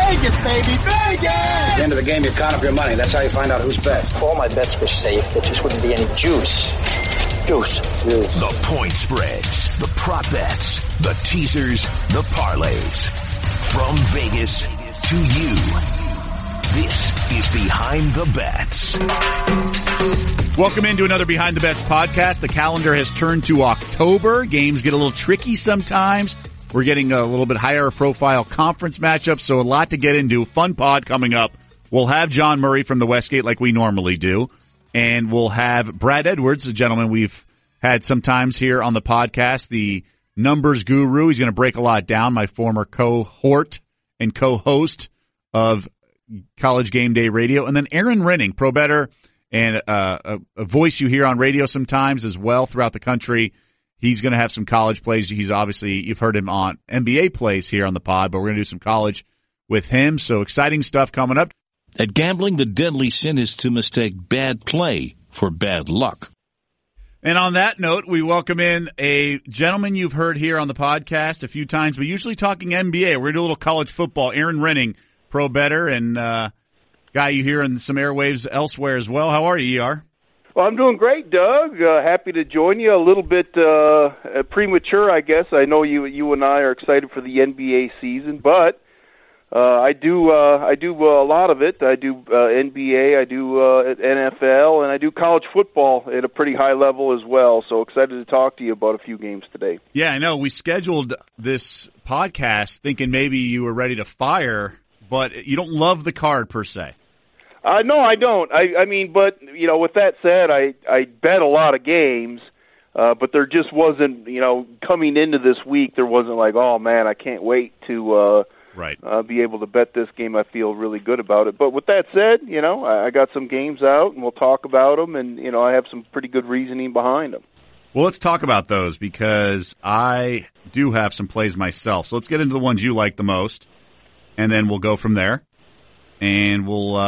Vegas, baby, Vegas! At the end of the game, you count up your money. That's how you find out who's best. If all my bets were safe, there just wouldn't be any juice. Juice. The point spreads, the prop bets, the teasers, the parlays. From Vegas to you, this is Behind the Bets. Welcome into another Behind the Bets podcast. The calendar has turned to October. Games get a little tricky sometimes. We're getting a little bit higher profile conference matchups, so a lot to get into. Fun pod coming up. We'll have John Murray from the Westgate like we normally do, and we'll have Brad Edwards, a gentleman we've had sometimes here on the podcast, the numbers guru. He's going to break a lot down, my former cohort and co-host of College Game Day Radio. And then Aaron Renning, pro bettor and a voice you hear on radio sometimes as well throughout the country. He's going to have some college plays. He's obviously, you've heard him on NBA plays here on the pod, but we're going to do some college with him. So exciting stuff coming up. At gambling, the deadly sin is to mistake bad play for bad luck. And on that note, we welcome in a gentleman you've heard here on the podcast a few times, but usually talking NBA. We're going to do a little college football. Aaron Renning, pro bettor and guy you hear in some airwaves elsewhere as well. How are you, ER? Well, I'm doing great, Doug. Happy to join you. A little bit premature, I guess. I know you and I are excited for the NBA season, but I do a lot of it. I do NBA, I do NFL, and I do college football at a pretty high level as well. So excited to talk to you about a few games today. Yeah, I know. We scheduled this podcast thinking maybe you were ready to fire, but you don't love the card per se. No, I don't. I mean, but, you know, with that said, I bet a lot of games, but there just wasn't, you know, coming into this week, there wasn't like, oh, man, I can't wait to be able to bet this game. I feel really good about it. But with that said, you know, I got some games out, and we'll talk about them, and, you know, I have some pretty good reasoning behind them. Well, let's talk about those because I do have some plays myself. So let's get into the ones you like the most, and then we'll go from there. And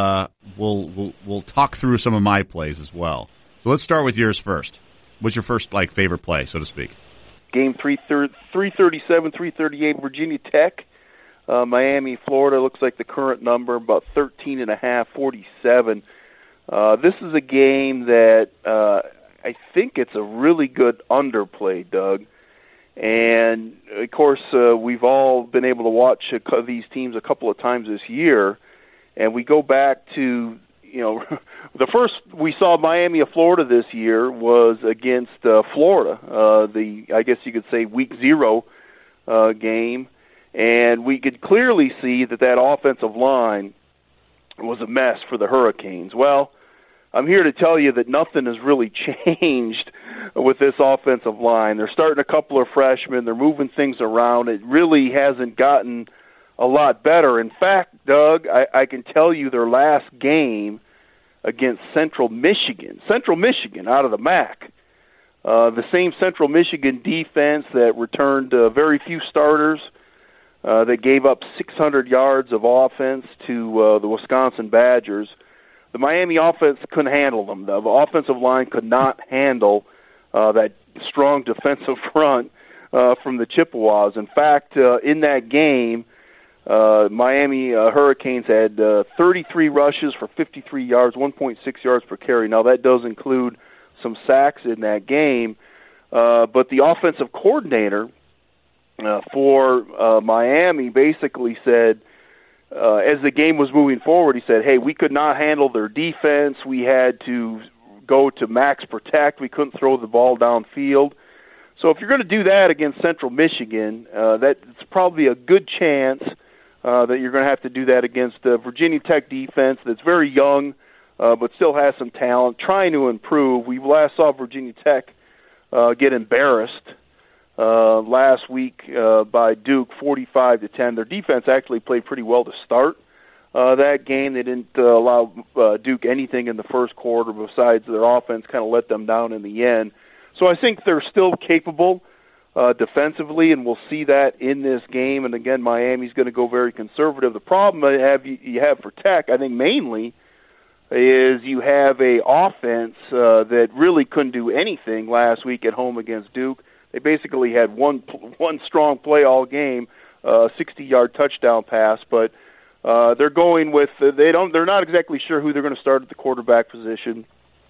we'll talk through some of my plays as well. So let's start with yours first. What's your first favorite play, so to speak? Game 337, 338, Virginia Tech, Miami, Florida. Looks like the current number about 13.5, 47. This is a game that I think it's a really good underplay, Doug. And of course, we've all been able to watch these teams a couple of times this year. And we go back to, you know, the first we saw Miami of Florida this year was against Florida, I guess you could say week 0 game. And we could clearly see that offensive line was a mess for the Hurricanes. Well, I'm here to tell you that nothing has really changed with this offensive line. They're starting a couple of freshmen. They're moving things around. It really hasn't gotten a lot better. In fact, Doug, I can tell you their last game against Central Michigan out of the MAC, the same Central Michigan defense that returned very few starters, that gave up 600 yards of offense to the Wisconsin Badgers. The Miami offense couldn't handle them. The offensive line could not handle that strong defensive front from the Chippewas. In fact, in that game, Miami Hurricanes had 33 rushes for 53 yards, 1.6 yards per carry. Now, that does include some sacks in that game, but the offensive coordinator for Miami basically said, as the game was moving forward, he said, hey, we could not handle their defense. We had to go to max protect. We couldn't throw the ball downfield. So if you're going to do that against Central Michigan, that's probably a good chance that you're going to have to do that against the Virginia Tech defense that's very young but still has some talent, trying to improve. We last saw Virginia Tech get embarrassed last week by Duke, 45-10. Their defense actually played pretty well to start that game. They didn't allow Duke anything in the first quarter besides their offense kind of let them down in the end. So I think they're still capable defensively, and we'll see that in this game. And again, Miami's going to go very conservative. The problem you have for Tech, I think mainly, is you have a offense that really couldn't do anything last week at home against Duke. They basically had one strong play all game, 60-yard touchdown pass, but They're going with they're not exactly sure who they're going to start at the quarterback position.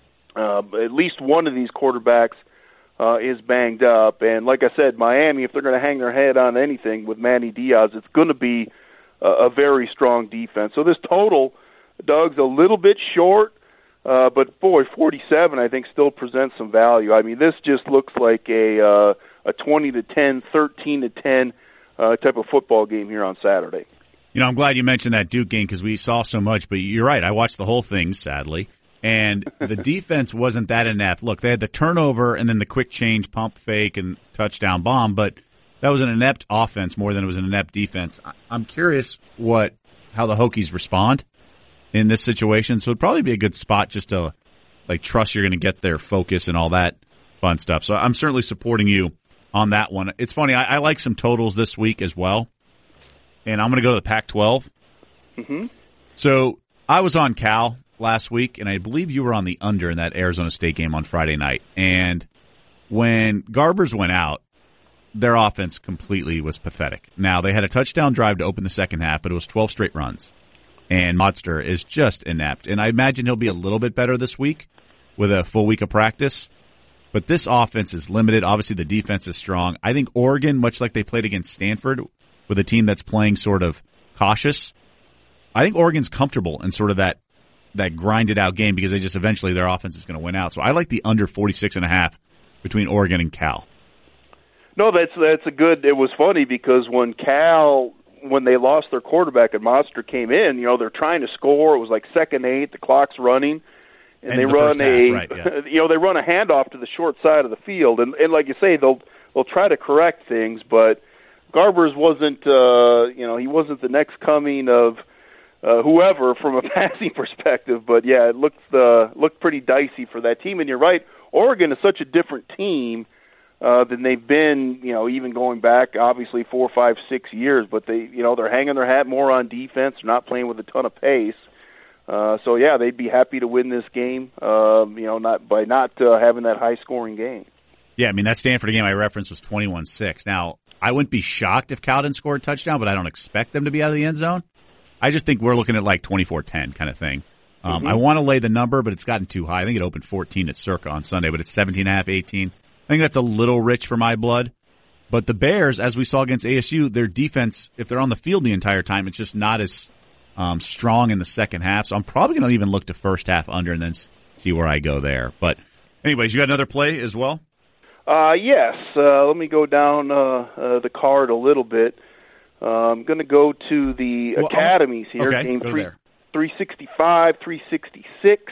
At least one of these quarterbacks is banged up, and like I said, Miami, if they're going to hang their head on anything with Manny Diaz, it's going to be a very strong defense. So this total, Doug's a little bit short, but boy, 47 I think still presents some value. I mean, this just looks like a 20-10, 13-10 type of football game here on Saturday. You know, I'm glad you mentioned that Duke game because we saw so much, but you're right. I watched the whole thing, sadly, and the defense wasn't that inept. Look, they had the turnover and then the quick change, pump fake, and touchdown bomb, but that was an inept offense more than it was an inept defense. I'm curious how the Hokies respond in this situation, so it'd probably be a good spot just to trust you're going to get their focus and all that fun stuff. So I'm certainly supporting you on that one. It's funny, I like some totals this week as well. And I'm going to go to the Pac-12. Mm-hmm. So I was on Cal last week, and I believe you were on the under in that Arizona State game on Friday night. And when Garbers went out, their offense completely was pathetic. Now, they had a touchdown drive to open the second half, but it was 12 straight runs. And Monster is just inept. And I imagine he'll be a little bit better this week with a full week of practice. But this offense is limited. Obviously, the defense is strong. I think Oregon, much like they played against Stanford, with a team that's playing sort of cautious, I think Oregon's comfortable in sort of that grinded out game because they just eventually their offense is going to win out. So I like the under 46.5 between Oregon and Cal. No, that's a good. It was funny because when they lost their quarterback and Monster came in, they're trying to score. It was like 2nd 8, the clock's running, and they run they run a handoff to the short side of the field, and like you say, they'll try to correct things, but Garbers wasn't, he wasn't the next coming of whoever from a passing perspective. But yeah, it looked pretty dicey for that team. And you're right, Oregon is such a different team than they've been, even going back obviously 4, 5, 6 years. But they're hanging their hat more on defense. They're not playing with a ton of pace. So yeah, they'd be happy to win this game. Not having that high scoring game. Yeah, I mean that Stanford game I referenced was 21-6. Now, I wouldn't be shocked if Cal didn't score a touchdown, but I don't expect them to be out of the end zone. I just think we're looking at 24-10 kind of thing. I want to lay the number, but it's gotten too high. I think it opened 14 at Circa on Sunday, but it's 17.5, 18. I think that's a little rich for my blood. But the Bears, as we saw against ASU, their defense, if they're on the field the entire time, it's just not as strong in the second half. So I'm probably going to even look to first half under and then see where I go there. But anyways, you got another play as well? Yes. Let me go down the card a little bit. I'm going to go to the academies here. Okay, game go there. 365, 366.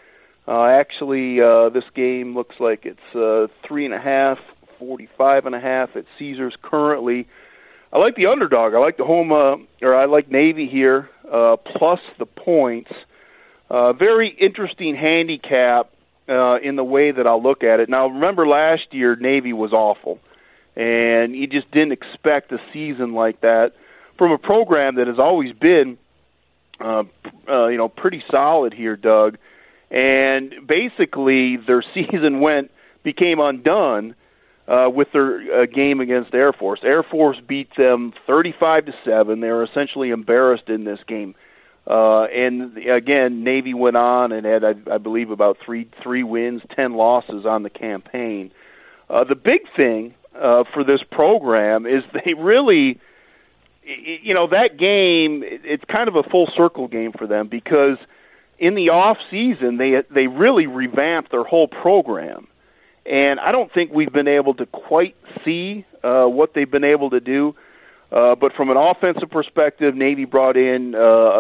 Actually, this game looks like it's 3.5, 45.5 at Caesars currently. I like the underdog. I like the home, I like Navy here plus the points. Very interesting handicap. In the way that I'll look at it. Now, remember last year, Navy was awful, and you just didn't expect a season like that from a program that has always been, pretty solid here, Doug. And basically, their season became undone with their game against Air Force. Air Force beat them 35-7. They were essentially embarrassed in this game. And again, Navy went on and had, I believe, about three wins, 10 losses on the campaign. The big thing for this program is they really, that game, it's kind of a full circle game for them because in the off season they really revamped their whole program, and I don't think we've been able to quite see what they've been able to do. But from an offensive perspective, Navy brought in a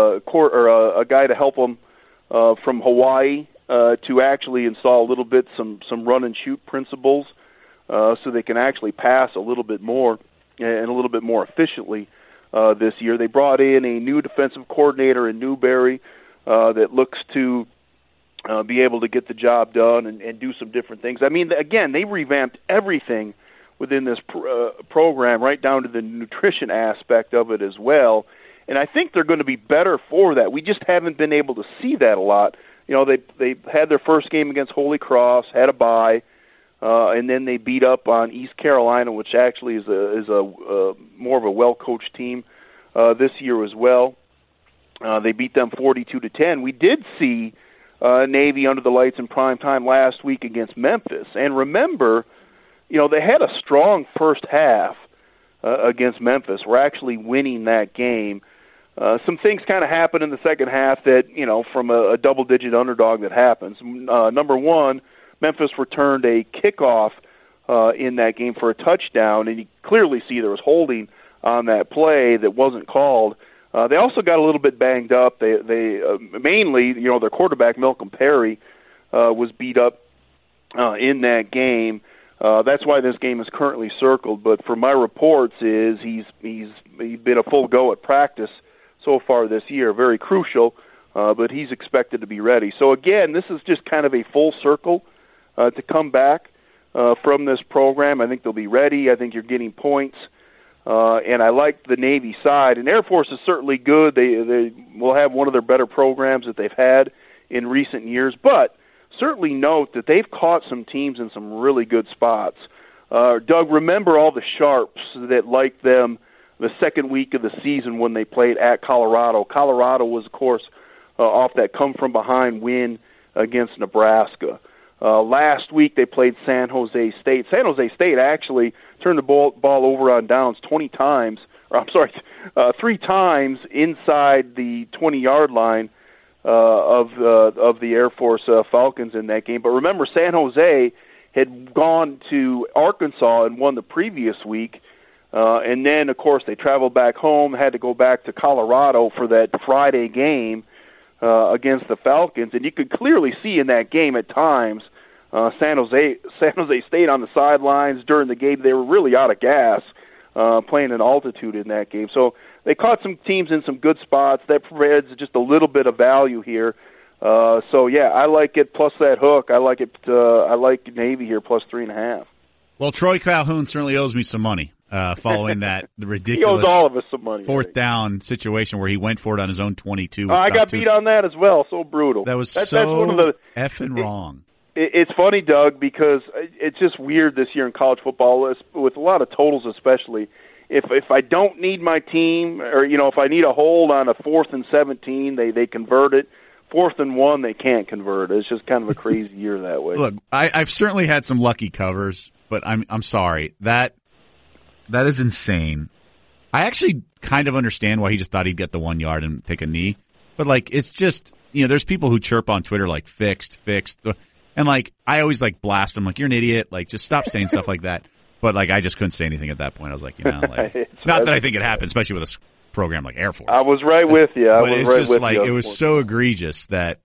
guy to help them from Hawaii to actually install a little bit some run and shoot principles, so they can actually pass a little bit more and a little bit more efficiently this year. They brought in a new defensive coordinator in Newberry that looks to be able to get the job done and do some different things. I mean, again, they revamped everything within this program, right down to the nutrition aspect of it as well. And I think they're going to be better for that. We just haven't been able to see that a lot. They had their first game against Holy Cross, had a bye, and then they beat up on East Carolina, which actually is a more of a well-coached team this year as well. They beat them 42-10. We did see Navy under the lights in prime time last week against Memphis. And remember, they had a strong first half against Memphis. We're actually winning that game. Some things kind of happened in the second half that, from a double-digit underdog that happens. Number one, Memphis returned a kickoff in that game for a touchdown, and you clearly see there was holding on that play that wasn't called. They also got a little bit banged up. They mainly, their quarterback, Malcolm Perry, was beat up in that game. That's why this game is currently circled. But from my reports, he's been a full go at practice so far this year, very crucial. But he's expected to be ready. So again, this is just kind of a full circle to come back from this program. I think they'll be ready. I think you're getting points. And I like the Navy side. And Air Force is certainly good. They will have one of their better programs that they've had in recent years. But certainly note that they've caught some teams in some really good spots. Doug, remember all the Sharps that liked them the second week of the season when they played at Colorado. Colorado was, of course, off that come-from-behind win against Nebraska. Last week they played San Jose State. San Jose State actually turned the ball over on downs 3 times inside the 20-yard line of the Air Force Falcons in that game. But remember, San Jose had gone to Arkansas and won the previous week. And then, of course, they traveled back home, had to go back to Colorado for that Friday game against the Falcons. And you could clearly see in that game at times San Jose State on the sidelines during the game. They were really out of gas playing in altitude in that game. So they caught some teams in some good spots. That provides just a little bit of value here. So, yeah, I like it plus that hook. I like it. I like Navy here plus 3.5. Well, Troy Calhoun certainly owes me some money. Following that ridiculous he owes all of us some money, fourth down situation where he went for it on his own 22. I got beat on that as well. So brutal. That's one of the effing wrong. It's funny, Doug, because it's just weird this year in college football with a lot of totals, especially. If I don't need my team, or if I need a hold on a 4th and 17, they convert it. 4th and 1, they can't convert. It's just kind of a crazy year that way. Look, I've certainly had some lucky covers, but I'm sorry that is insane. I actually kind of understand why he just thought he'd get the 1 yard and take a knee. But, it's just, there's people who chirp on Twitter fixed. And, I always, blast them, you're an idiot. Just stop saying stuff like that. But, I just couldn't say anything at that point. I was like, not that I think it happened, especially with a program like Air Force. I was right with you. It was so egregious that,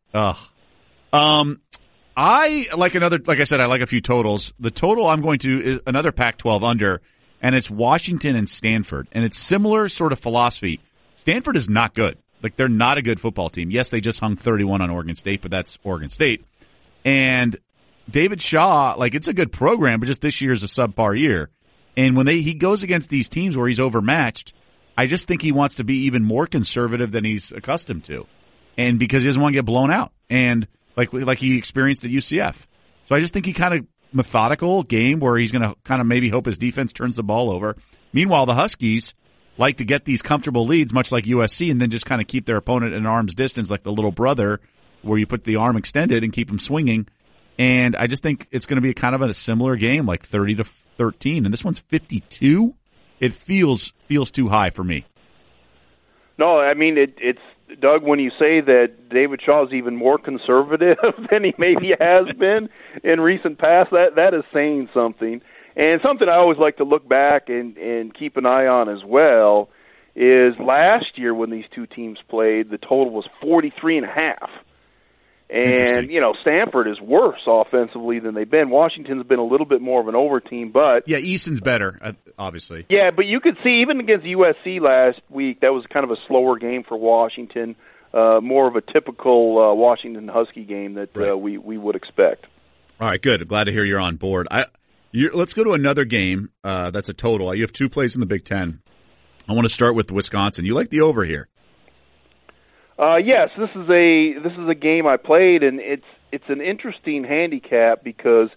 I said, I like a few totals. The total I'm going to is another Pac-12 under, and it's Washington and Stanford. And it's similar sort of philosophy. Stanford is not good. They're not a good football team. Yes, they just hung 31 on Oregon State, but that's Oregon State. And David Shaw, it's a good program, but just this year is a subpar year. And when he goes against these teams where he's overmatched, I just think he wants to be even more conservative than he's accustomed to. And because he doesn't want to get blown out. And like he experienced at UCF. So I just think he kind of methodical game where he's going to kind of maybe hope his defense turns the ball over. Meanwhile, the Huskies like to get these comfortable leads, much like USC, and then just kind of keep their opponent at an arm's distance like the little brother where you put the arm extended and keep them swinging. And I just think it's going to be kind of a similar game, 30-13. And this one's 52. It feels too high for me. No, I mean, it's Doug, when you say that David Shaw is even more conservative than he maybe has been in recent past, that is saying something. And something I always like to look back and keep an eye on as well is last year when these two teams played, the total was 43.5. And, Stanford is worse offensively than they've been. Washington's been a little bit more of an over team, but... Yeah, Easton's better, obviously. Yeah, but you could see, even against USC last week, that was kind of a slower game for Washington, more of a typical Washington Husky game that we would expect. All right, good. Glad to hear you're on board. Let's go to another game that's a total. You have 2 plays in the Big Ten. I want to start with Wisconsin. You like the over here? Yes, this is a game I played, and it's an interesting handicap because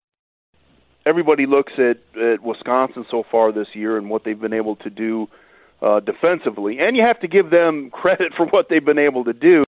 everybody looks at Wisconsin so far this year and what they've been able to do defensively, and you have to give them credit for what they've been able to do.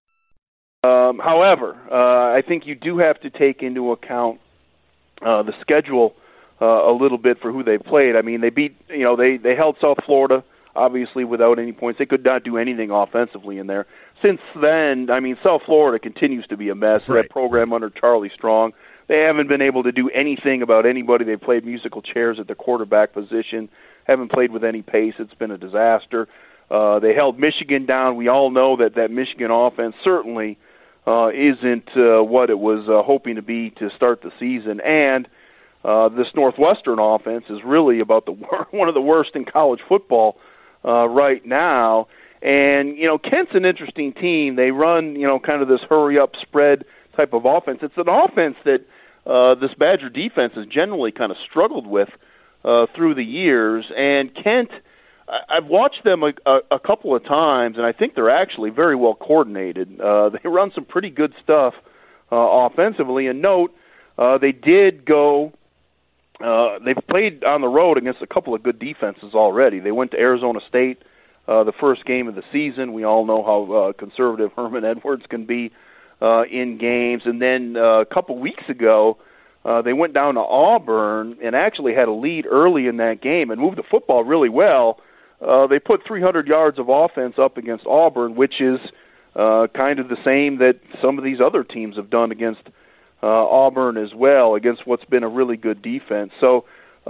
However, I think you do have to take into account the schedule a little bit for who they played. I mean, they held South Florida, obviously, without any points. They could not do anything offensively in there. Since then, I mean, South Florida continues to be a mess. Right. That program under Charlie Strong, they haven't been able to do anything about anybody. They played musical chairs at the quarterback position, haven't played with any pace. It's been a disaster. They held Michigan down. We all know that Michigan offense certainly isn't what it was hoping to be to start the season. And this Northwestern offense is really about one of the worst in college football right now. And, Kent's an interesting team. They run, kind of this hurry-up spread type of offense. It's an offense that this Badger defense has generally kind of struggled with through the years. And Kent, I've watched them a couple of times, and I think they're actually very well coordinated. They run some pretty good stuff offensively. And note, they did go they've played on the road against a couple of good defenses already. They went to Arizona State the first game of the season. We all know how conservative Herman Edwards can be in games. And then a couple weeks ago, they went down to Auburn and actually had a lead early in that game and moved the football really well. They put 300 yards of offense up against Auburn, which is kind of the same that some of these other teams have done against Auburn as well, against what's been a really good defense. So,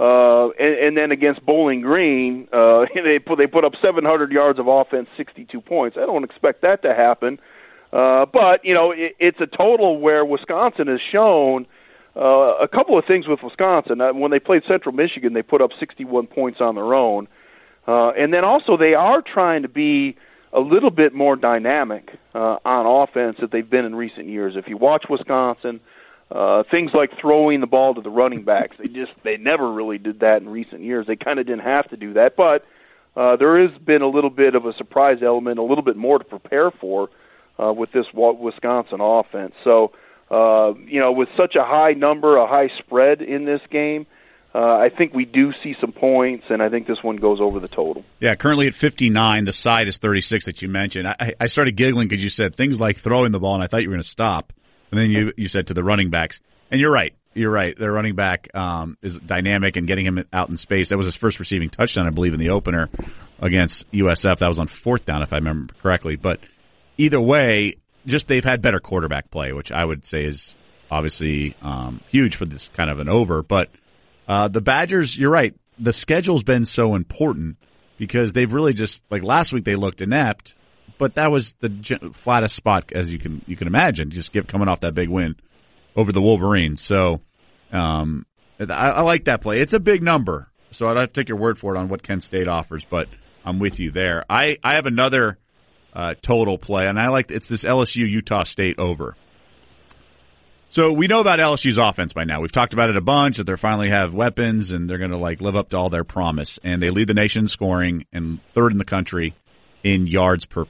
and then against Bowling Green, they put up 700 yards of offense, 62 points. I don't expect that to happen. But, it's a total where Wisconsin has shown a couple of things with Wisconsin. When they played Central Michigan, they put up 61 points on their own. And then also they are trying to be a little bit more dynamic on offense that they've been in recent years. If you watch Wisconsin, things like throwing the ball to the running backs, they never really did that in recent years. They kind of didn't have to do that. But there has been a little bit of a surprise element, a little bit more to prepare for with this Wisconsin offense. So, with such a high number, a high spread in this game, I think we do see some points, and I think this one goes over the total. Yeah, currently at 59, the side is 36 that you mentioned. I started giggling because you said things like throwing the ball, and I thought you were going to stop. And then you said to the running backs. And you're right. Their running back is dynamic and getting him out in space. That was his first receiving touchdown, I believe, in the opener against USF. That was on fourth down, if I remember correctly. But either way, just they've had better quarterback play, which I would say is obviously huge for this kind of an over. But the Badgers, you're right. The schedule's been so important because they've really just, like last week they looked inept, but that was the flattest spot as you can imagine, just coming off that big win over the Wolverines. So I like that play. It's a big number, so I'd have to take your word for it on what Kent State offers, but I'm with you there. I have another total play, and it's this LSU-Utah State over. So we know about LSU's offense by now. We've talked about it a bunch, that they finally have weapons and they're going to live up to all their promise. And they lead the nation in scoring and third in the country in yards per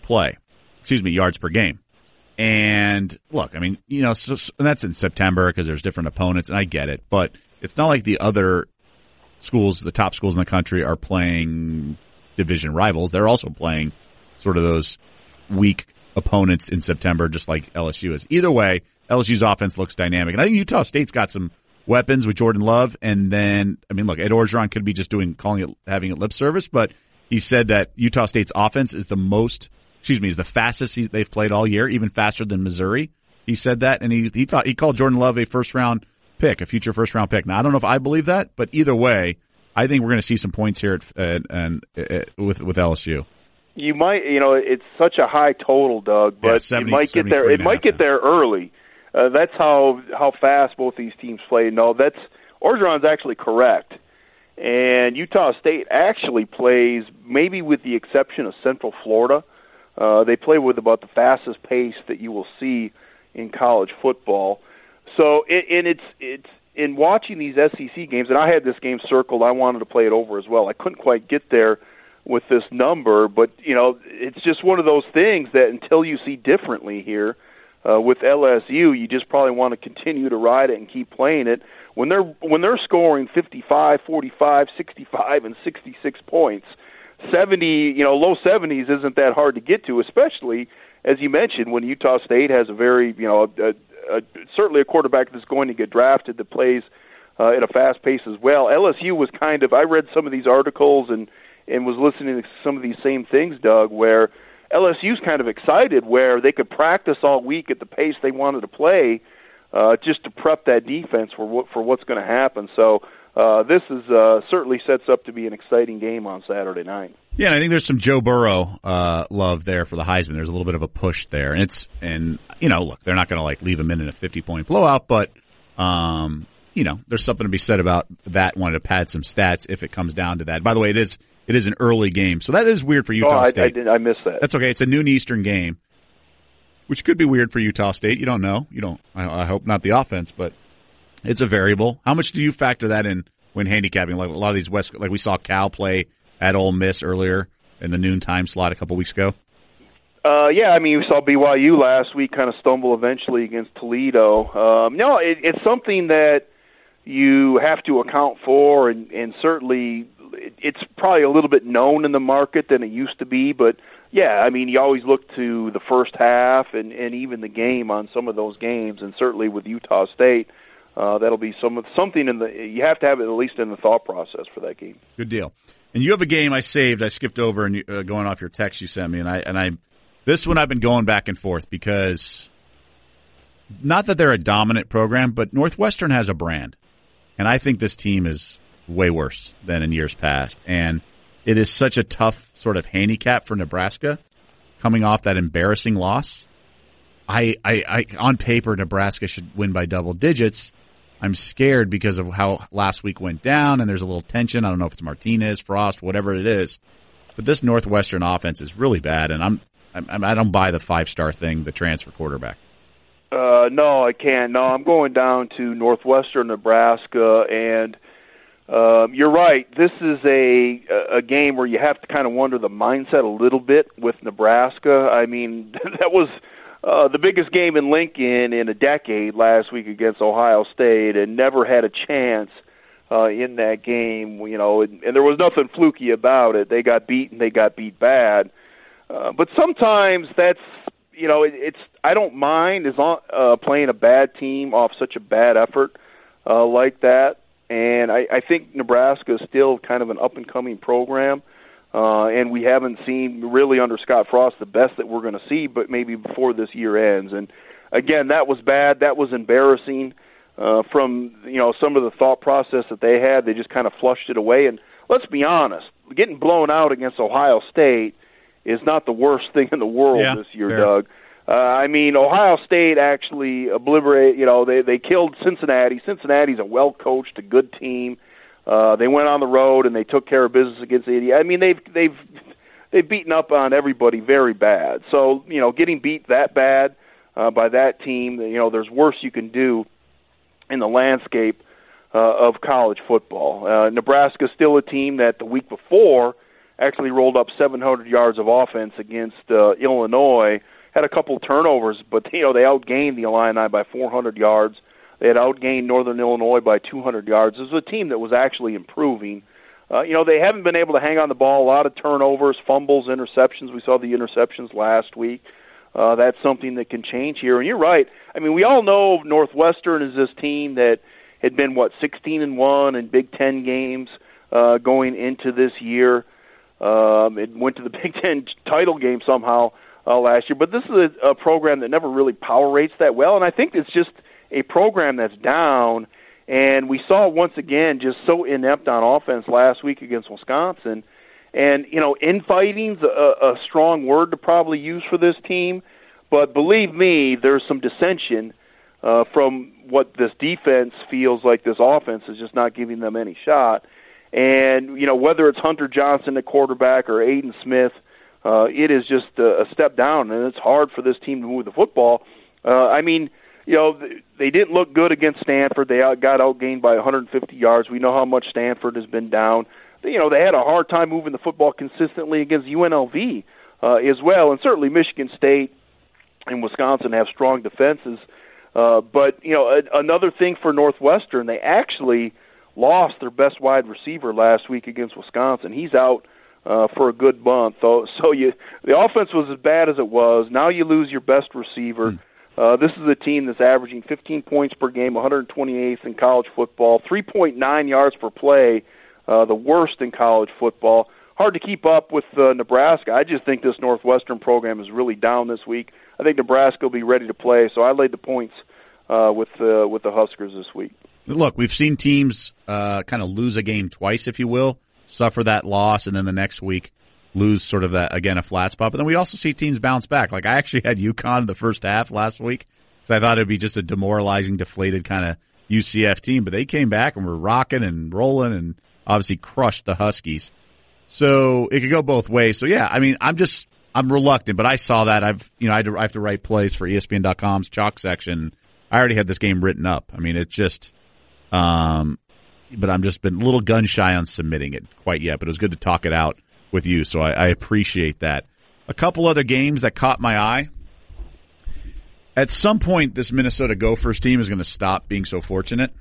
game. And look, I mean, and that's in September because there's different opponents, and I get it. But it's not like the other schools, the top schools in the country, are playing division rivals. They're also playing sort of those weak opponents in September, just like LSU is. Either way, LSU's offense looks dynamic. And I think Utah State's got some weapons with Jordan Love. And then, I mean, look, Ed Orgeron could be just having it lip service, but he said that Utah State's offense is the fastest they've played all year, even faster than Missouri. He said that, and he called Jordan Love a future first round pick. Now, I don't know if I believe that, but either way, I think we're going to see some points here with LSU. You might, it's such a high total, Doug, but it might get there. It might get there early. That's how fast both these teams play. No, Orgeron's actually correct. And Utah State actually plays, maybe with the exception of Central Florida, they play with about the fastest pace that you will see in college football. So, it's in watching these SEC games, and I had this game circled. I wanted to play it over as well. I couldn't quite get there with this number, but it's just one of those things that until you see differently here with LSU, you just probably want to continue to ride it and keep playing it. When they're scoring 55, 45, 65, and 66 points, low 70s isn't that hard to get to, especially, as you mentioned, when Utah State has a very, certainly a quarterback that's going to get drafted that plays at a fast pace as well. LSU was I read some of these articles and was listening to some of these same things, Doug, where LSU's kind of excited where they could practice all week at the pace they wanted to play just to prep that defense for what's going to happen. So this is certainly sets up to be an exciting game on Saturday night. Yeah, and I think there's some Joe Burrow love there for the Heisman. There's a little bit of a push there, and look, they're not going to leave him in a 50-point blowout, but there's something to be said about that. Wanted to pad some stats if it comes down to that. By the way, it is an early game, so that is weird for Utah State. I missed that. That's okay. It's a noon Eastern game, which could be weird for Utah State. You don't know. I hope not the offense, but it's a variable. How much do you factor that in when handicapping? Like a lot of these we saw Cal play at Ole Miss earlier in the noontime slot a couple weeks ago. Yeah, we saw BYU last week kind of stumble eventually against Toledo. No, it's something that you have to account for, and certainly it's probably a little bit known in the market than it used to be, but yeah, you always look to the first half and even the game on some of those games, and certainly with Utah State, that'll be something you have to have it at least in the thought process for that game. Good deal. And you have a game I skipped over, and going off your text you sent me, and I this one I've been going back and forth because not that they're a dominant program, but Northwestern has a brand, and I think this team is way worse than in years past, and it is such a tough sort of handicap for Nebraska coming off that embarrassing loss. I on paper, Nebraska should win by double digits. I'm scared because of how last week went down, and there's a little tension. I don't know if it's Martinez, Frost, whatever it is, but this Northwestern offense is really bad, and I don't buy the 5-star thing, the transfer quarterback. No, I can't. No, I'm going down to Northwestern Nebraska, and you're right. This is a game where you have to kind of wonder the mindset a little bit with Nebraska. That was the biggest game in Lincoln in a decade last week against Ohio State, and never had a chance in that game. And there was nothing fluky about it. They got beat, and they got beat bad. But sometimes that's I don't mind as long playing a bad team off such a bad effort like that. And I think Nebraska is still kind of an up-and-coming program, and we haven't seen really under Scott Frost the best that we're going to see, but maybe before this year ends. And, again, that was bad. That was embarrassing from, some of the thought process that they had. They just kind of flushed it away. And let's be honest, getting blown out against Ohio State is not the worst thing in the world this year, fair. Doug. Ohio State actually they killed Cincinnati. Cincinnati's a well-coached, a good team. They went on the road and they took care of business against Indy. They've beaten up on everybody very bad. So, getting beat that bad by that team, there's worse you can do in the landscape of college football. Nebraska's still a team that the week before actually rolled up 700 yards of offense against Illinois. Had a couple turnovers, but they outgained the Illini by 400 yards. They had outgained Northern Illinois by 200 yards. This was a team that was actually improving. They haven't been able to hang on the ball. A lot of turnovers, fumbles, interceptions. We saw the interceptions last week. That's something that can change here. And you're right. We all know Northwestern is this team that had been 16-1 in Big Ten games going into this year. It went to the Big Ten title game somehow last year. But this is a program that never really power rates that well, and I think it's just a program that's down. And we saw once again just so inept on offense last week against Wisconsin. And, infighting's a strong word to probably use for this team. But believe me, there's some dissension from what this defense feels like this offense is just not giving them any shot. And, whether it's Hunter Johnson at quarterback or Aiden Smith, it is just a step down, and it's hard for this team to move the football. They didn't look good against Stanford. They got outgained by 150 yards. We know how much Stanford has been down. They had a hard time moving the football consistently against UNLV as well, and certainly Michigan State and Wisconsin have strong defenses. But another thing for Northwestern, they actually lost their best wide receiver last week against Wisconsin. He's out for a good month. So the offense was as bad as it was. Now you lose your best receiver. This is a team that's averaging 15 points per game, 128th in college football, 3.9 yards per play, the worst in college football. Hard to keep up with Nebraska. I just think this Northwestern program is really down this week. I think Nebraska will be ready to play, so I laid the points with the Huskers this week. Look, we've seen teams kind of lose a game twice, if you will, suffer that loss, and then the next week lose sort of that, again, a flat spot. But then we also see teams bounce back. Like I actually had UConn in the first half last week because I thought it would be just a demoralizing, deflated kind of UCF team. But they came back and were rocking and rolling and obviously crushed the Huskies. So it could go both ways. So, yeah, I mean, I'm reluctant, but I saw that. I have to write plays for ESPN.com's chalk section. I already had this game written up. I mean, it's just but I'm just been a little gun shy on submitting it quite yet. But it was good to talk it out with you, so I appreciate that. A couple other games that caught my eye. At some point, this Minnesota Gophers team is going to stop being so fortunate.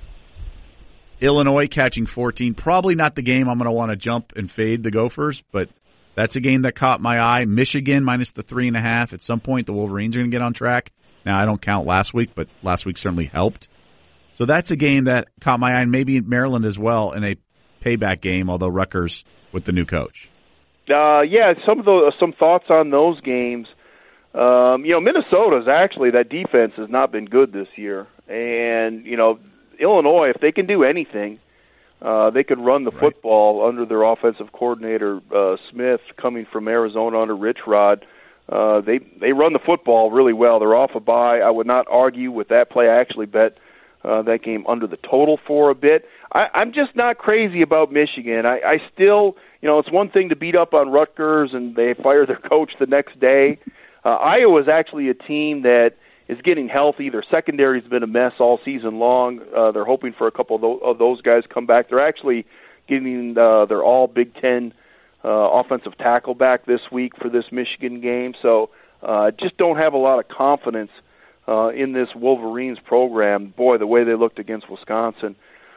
Illinois catching 14, probably not the game I'm going to want to jump and fade the Gophers, but that's a game that caught my eye. Michigan minus the 3.5. At some point, the Wolverines are going to get on track. Now, I don't count last week, but last week certainly helped. So that's a game that caught my eye, and maybe Maryland as well in a payback game, although Rutgers with the new coach. Yeah, some thoughts on those games. Minnesota's actually, that defense has not been good this year. And, Illinois, if they can do anything, they could run the football under their offensive coordinator, Smith, coming from Arizona under Rich Rod. They run the football really well. They're off a bye. I would not argue with that play. I actually bet that game under the total for a bit. I'm just not crazy about Michigan. I still, it's one thing to beat up on Rutgers and they fire their coach the next day. Iowa's actually a team that is getting healthy. Their secondary's been a mess all season long. They're hoping for a couple of those guys come back. They're actually getting their all Big Ten offensive tackle back this week for this Michigan game. So just don't have a lot of confidence in this Wolverines program. Boy, the way they looked against Wisconsin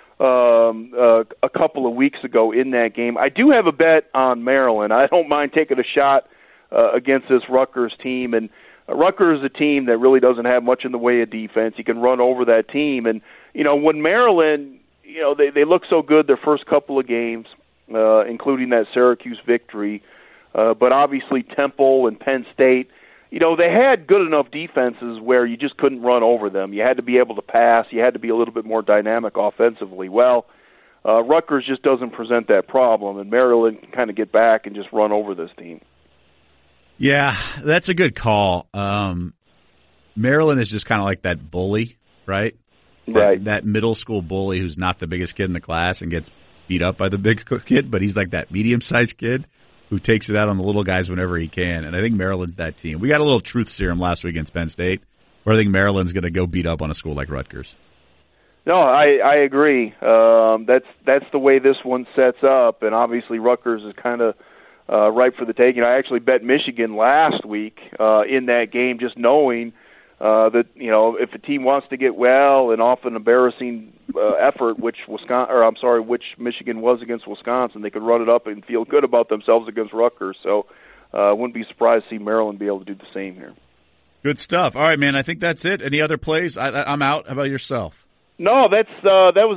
a couple of weeks ago in that game. I do have a bet on Maryland. I don't mind taking a shot against this Rutgers team. And Rutgers is a team that really doesn't have much in the way of defense. You can run over that team. And, when Maryland, they look so good their first couple of games, including that Syracuse victory, but obviously Temple and Penn State, they had good enough defenses where you just couldn't run over them. You had to be able to pass. You had to be a little bit more dynamic offensively. Well, Rutgers just doesn't present that problem, and Maryland can kind of get back and just run over this team. Yeah, that's a good call. Maryland is just kind of like that bully, right? Right. That middle school bully who's not the biggest kid in the class and gets beat up by the big kid, but he's like that medium-sized kid who takes it out on the little guys whenever he can. And I think Maryland's that team. We got a little truth serum last week against Penn State, where I think Maryland's going to go beat up on a school like Rutgers. No, I agree. That's the way this one sets up, and obviously Rutgers is kind of ripe for the taking. I actually bet Michigan last week in that game, just knowing that if a team wants to get well and off an embarrassing effort, which Michigan was against Wisconsin, they could run it up and feel good about themselves against Rutgers. So wouldn't be surprised to see Maryland be able to do the same here. Good stuff. All right, man. I think that's it. Any other plays? I'm out. How about yourself? No, that was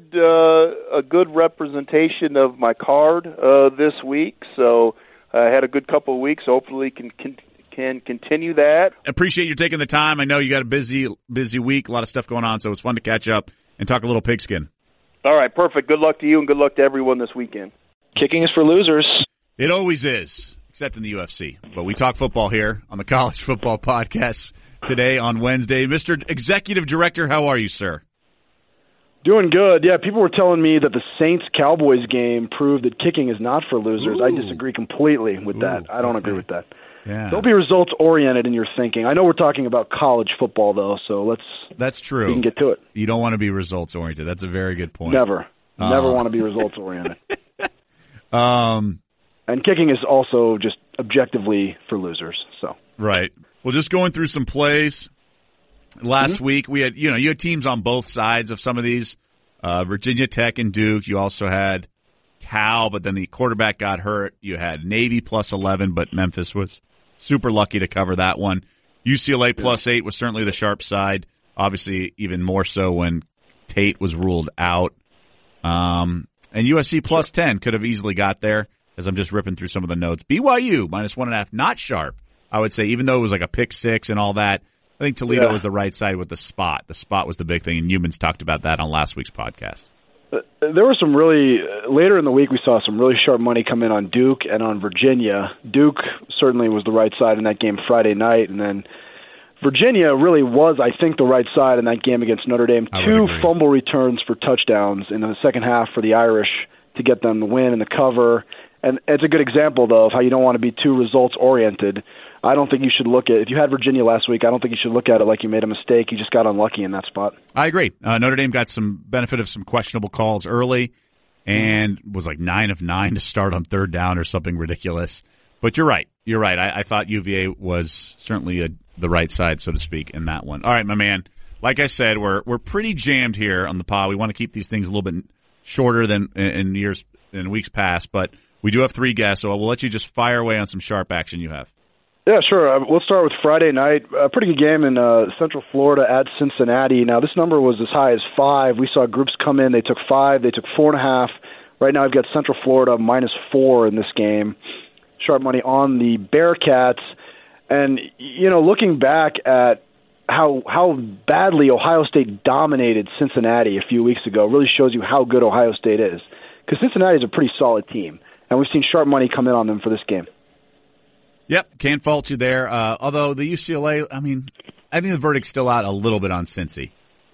a good representation of my card this week. So I had a good couple of weeks. Hopefully, can continue that. Appreciate you taking the time. I know you got a busy week, a lot of stuff going on, so it's fun to catch up and talk a little pigskin. All right, perfect. Good luck to you, and good luck to everyone this weekend. Kicking is for losers. It always is, except in the UFC. But we talk football here on the College Football Podcast today on Wednesday. Mr. Executive Director, how are you, sir? Doing good. Yeah, people were telling me that the Saints-Cowboys game proved that kicking is not for losers. Ooh. I disagree completely with that. I don't agree with that. Yeah. Don't be results-oriented in your thinking. I know we're talking about college football, though, so That's true. We can get to it. You don't want to be results-oriented. That's a very good point. Never want to be results-oriented. And kicking is also just objectively for losers. So right. Well, just going through some plays. Last week we had, you had teams on both sides of some of these. Virginia Tech and Duke. You also had Cal, but then the quarterback got hurt. You had Navy plus 11, but Memphis was super lucky to cover that one. UCLA plus 8 was certainly the sharp side. Obviously, even more so when Tate was ruled out. And USC plus 10 could have easily got there, as I'm just ripping through some of the notes. BYU minus 1.5, not sharp, I would say, even though it was like a pick six and all that. I think Toledo was the right side with the spot. The spot was the big thing, and Humans talked about that on last week's podcast. There were some really, later in the week, we saw some really sharp money come in on Duke and on Virginia. Duke certainly was the right side in that game Friday night, and then Virginia really was, I think, the right side in that game against Notre Dame. 2 fumble returns for touchdowns in the second half for the Irish to get them the win and the cover. And it's a good example, though, of how you don't want to be too results-oriented. I don't think you should look at, if you had Virginia last week, I don't think you should look at it like you made a mistake. You just got unlucky in that spot. I agree. Notre Dame got some benefit of some questionable calls early and was like 9 of 9 to start on third down or something ridiculous. But you're right. You're right. I thought UVA was certainly the right side, so to speak, in that one. All right, my man. Like I said, we're pretty jammed here on the pod. We want to keep these things a little bit shorter than in weeks past, but we do have 3 guests, so we'll let you just fire away on some sharp action you have. Yeah, sure. We'll start with Friday night. A pretty good game in Central Florida at Cincinnati. Now, this number was as high as 5. We saw groups come in. They took 5. They took 4.5. Right now, I've got Central Florida minus 4 in this game. Sharp money on the Bearcats. And, you know, looking back at how badly Ohio State dominated Cincinnati a few weeks ago really shows you how good Ohio State is. Because Cincinnati is a pretty solid team. And we've seen sharp money come in on them for this game. Yep, can't fault you there. Although the UCLA, I think the verdict's still out a little bit on Cincy.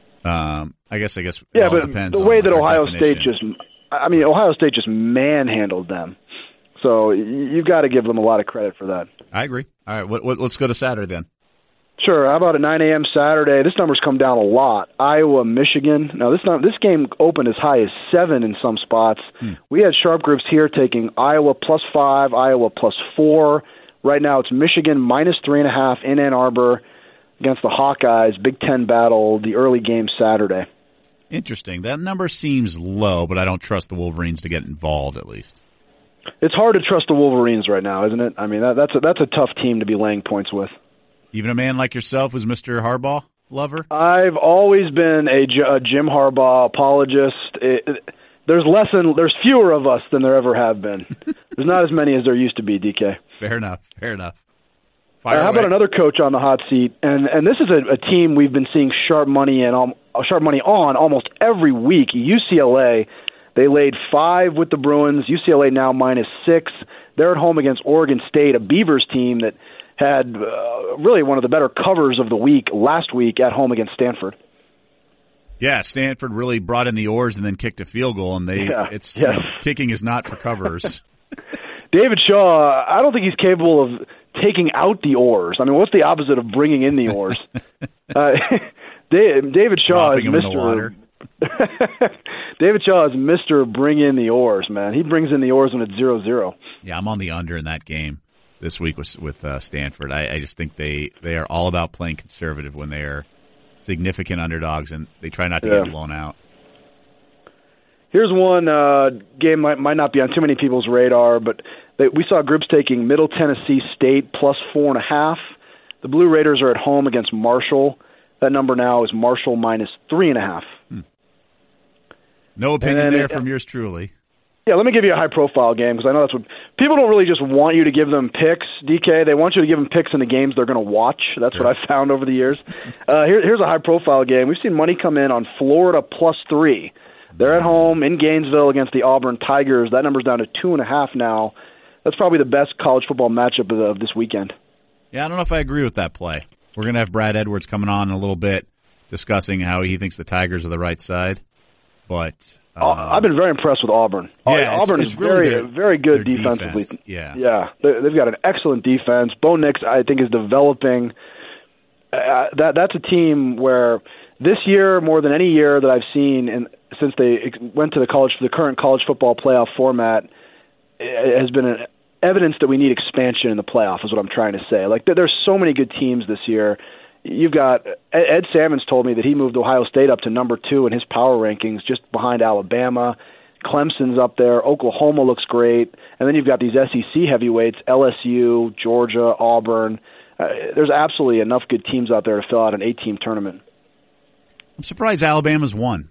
I guess. Yeah, but depends the way on that Ohio definition. State just manhandled them. So you've got to give them a lot of credit for that. I agree. All right, let's go to Saturday then. Sure. How about at 9 a.m. Saturday? This number's come down a lot. Iowa, Michigan. Now, this game opened as high as 7 in some spots. We had sharp groups here taking Iowa plus 5, Iowa plus 4. Right now, it's Michigan minus 3.5 in Ann Arbor against the Hawkeyes. Big Ten battle, the early game Saturday. Interesting. That number seems low, but I don't trust the Wolverines to get involved, at least. It's hard to trust the Wolverines right now, isn't it? I mean, that's a tough team to be laying points with. Even a man like yourself who's Mr. Harbaugh lover? I've always been a Jim Harbaugh apologist. There's fewer of us than there ever have been. There's not as many as there used to be, DK. Fair enough. How about another coach on the hot seat? And this is a team we've been seeing sharp money on almost every week. UCLA, they laid 5 with the Bruins. UCLA now minus 6. They're at home against Oregon State, a Beavers team that had really one of the better covers of the week last week at home against Stanford. Yeah, Stanford really brought in the oars and then kicked a field goal, and kicking is not for covers. David Shaw, I don't think he's capable of taking out the oars. I mean, what's the opposite of bringing in the oars? David Shaw is Mr. David Shaw is Mr. Bring in the oars, man. He brings in the oars when it's 0-0. Yeah, I'm on the under in that game this week with Stanford. I just think they are all about playing conservative when they are significant underdogs, and they try not to get blown out. Here's one game might not be on too many people's radar, but we saw groups taking Middle Tennessee State plus 4.5. The Blue Raiders are at home against Marshall. That number now is Marshall minus 3.5. No opinion there from yours truly. Yeah, let me give you a high-profile game, because I know that's what people don't really just want you to give them picks, DK. They want you to give them picks in the games they're going to watch. That's what I've found over the years. Here's a high-profile game. We've seen money come in on Florida plus 3. They're at home in Gainesville against the Auburn Tigers. That number's down to 2.5 now. That's probably the best college football matchup of this weekend. Yeah, I don't know if I agree with that play. We're going to have Brad Edwards coming on in a little bit discussing how he thinks the Tigers are the right side. But I've been very impressed with Auburn. Yeah, Auburn is really very good defensively. Defense. Yeah, they've got an excellent defense. Bo Nix, I think, is developing. That's a team where this year, more than any year that I've seen, since they went to the current college football playoff format, it has been evidence that we need expansion in the playoff. Is what I'm trying to say. Like, there's so many good teams this year. You've got Ed Salmons told me that he moved Ohio State up to number 2 in his power rankings, just behind Alabama. Clemson's up there. Oklahoma looks great. And then you've got these SEC heavyweights, LSU, Georgia, Auburn. There's absolutely enough good teams out there to fill out an 8-team tournament. I'm surprised Alabama's won.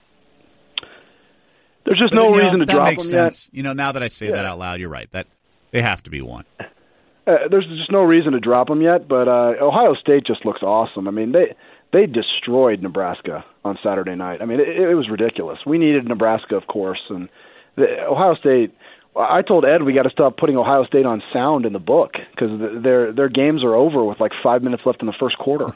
There's just no reason to drop them yet. That makes sense. Now that I say that out loud, you're right. That they have to be one. There's just no reason to drop them yet, but Ohio State just looks awesome. I mean, they destroyed Nebraska on Saturday night. I mean, it was ridiculous. We needed Nebraska, of course, and Ohio State. I told Ed we got to stop putting Ohio State on sound in the book because their games are over with like 5 minutes left in the first quarter.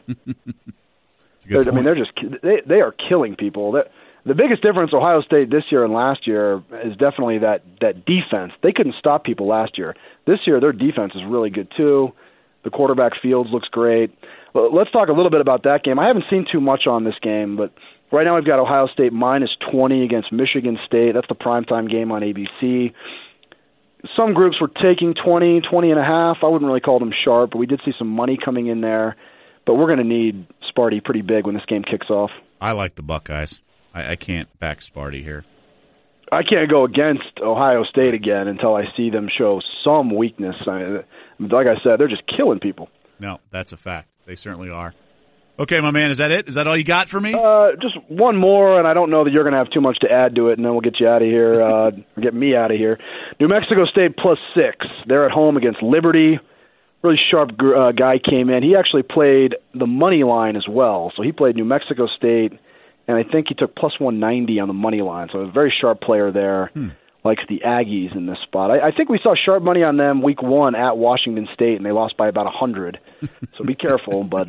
I mean, they are killing people. The biggest difference Ohio State this year and last year is definitely that defense. They couldn't stop people last year. This year, their defense is really good too. The quarterback Fields looks great. Let's talk a little bit about that game. I haven't seen too much on this game, but right now we've got Ohio State minus 20 against Michigan State. That's the primetime game on ABC. Some groups were taking 20 and a half. I wouldn't really call them sharp, but we did see some money coming in there. But we're going to need Sparty pretty big when this game kicks off. I like the Buckeyes. I can't back Sparty here. I can't go against Ohio State again until I see them show some weakness. Like I said, they're just killing people. No, that's a fact. They certainly are. Okay, my man, is that it? Is that all you got for me? Just one more, and I don't know that you're going to have too much to add to it, and then we'll get you out of here, get me out of here. New Mexico State plus 6. They're at home against Liberty. Really sharp guy came in. He actually played the money line as well. So he played New Mexico State, and I think he took plus 190 on the money line. So a very sharp player there. Likes the Aggies in this spot. I think we saw sharp money on them week 1 at Washington State, and they lost by about 100. So be careful. But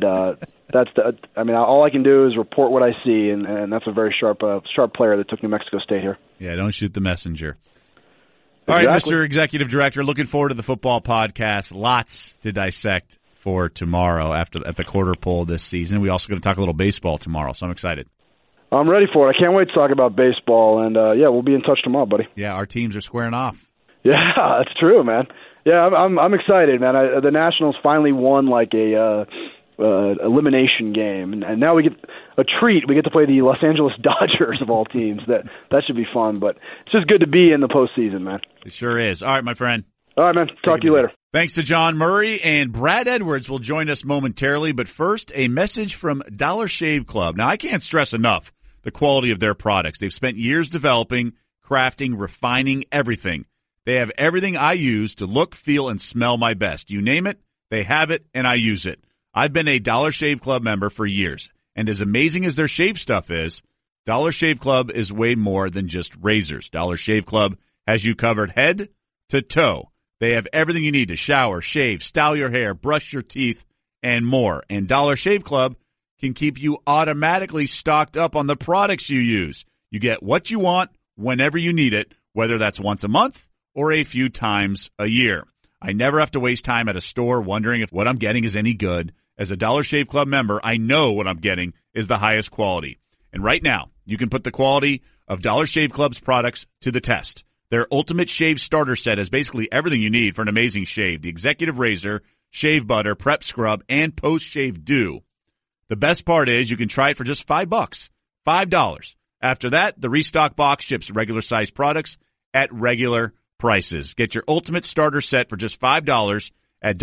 all I can do is report what I see, and that's a very sharp player that took New Mexico State here. Yeah, don't shoot the messenger. All right, Mr. Executive Director, looking forward to the football podcast. Lots to dissect for tomorrow at the quarter pole this season. We also going to talk a little baseball tomorrow, so I'm excited. I'm ready for it. I can't wait to talk about baseball, and we'll be in touch tomorrow, buddy. Yeah, our teams are squaring off. Yeah, that's true, man. Yeah, I'm excited, man. The Nationals finally won like a elimination game, and now we get a treat. We get to play the Los Angeles Dodgers of all teams. That should be fun, but it's just good to be in the postseason, man. It sure is. All right, my friend. All right, man. Talk to you later. Thanks to John Murray, and Brad Edwards will join us momentarily, but first, a message from Dollar Shave Club. Now, I can't stress enough the quality of their products. They've spent years developing, crafting, refining everything. They have everything I use to look, feel, and smell my best. You name it, they have it, and I use it. I've been a Dollar Shave Club member for years, and as amazing as their shave stuff is, Dollar Shave Club is way more than just razors. Dollar Shave Club has you covered head to toe. They have everything you need to shower, shave, style your hair, brush your teeth, and more. And Dollar Shave Club can keep you automatically stocked up on the products you use. You get what you want whenever you need it, whether that's once a month or a few times a year. I never have to waste time at a store wondering if what I'm getting is any good. As a Dollar Shave Club member, I know what I'm getting is the highest quality. And right now, you can put the quality of Dollar Shave Club's products to the test. Their Ultimate Shave Starter Set has basically everything you need for an amazing shave. The Executive Razor, Shave Butter, Prep Scrub, and Post-Shave Dew. The best part is you can try it for just $5. $5. After that, the Restock Box ships regular-sized products at regular prices. Get your Ultimate Starter Set for just $5 at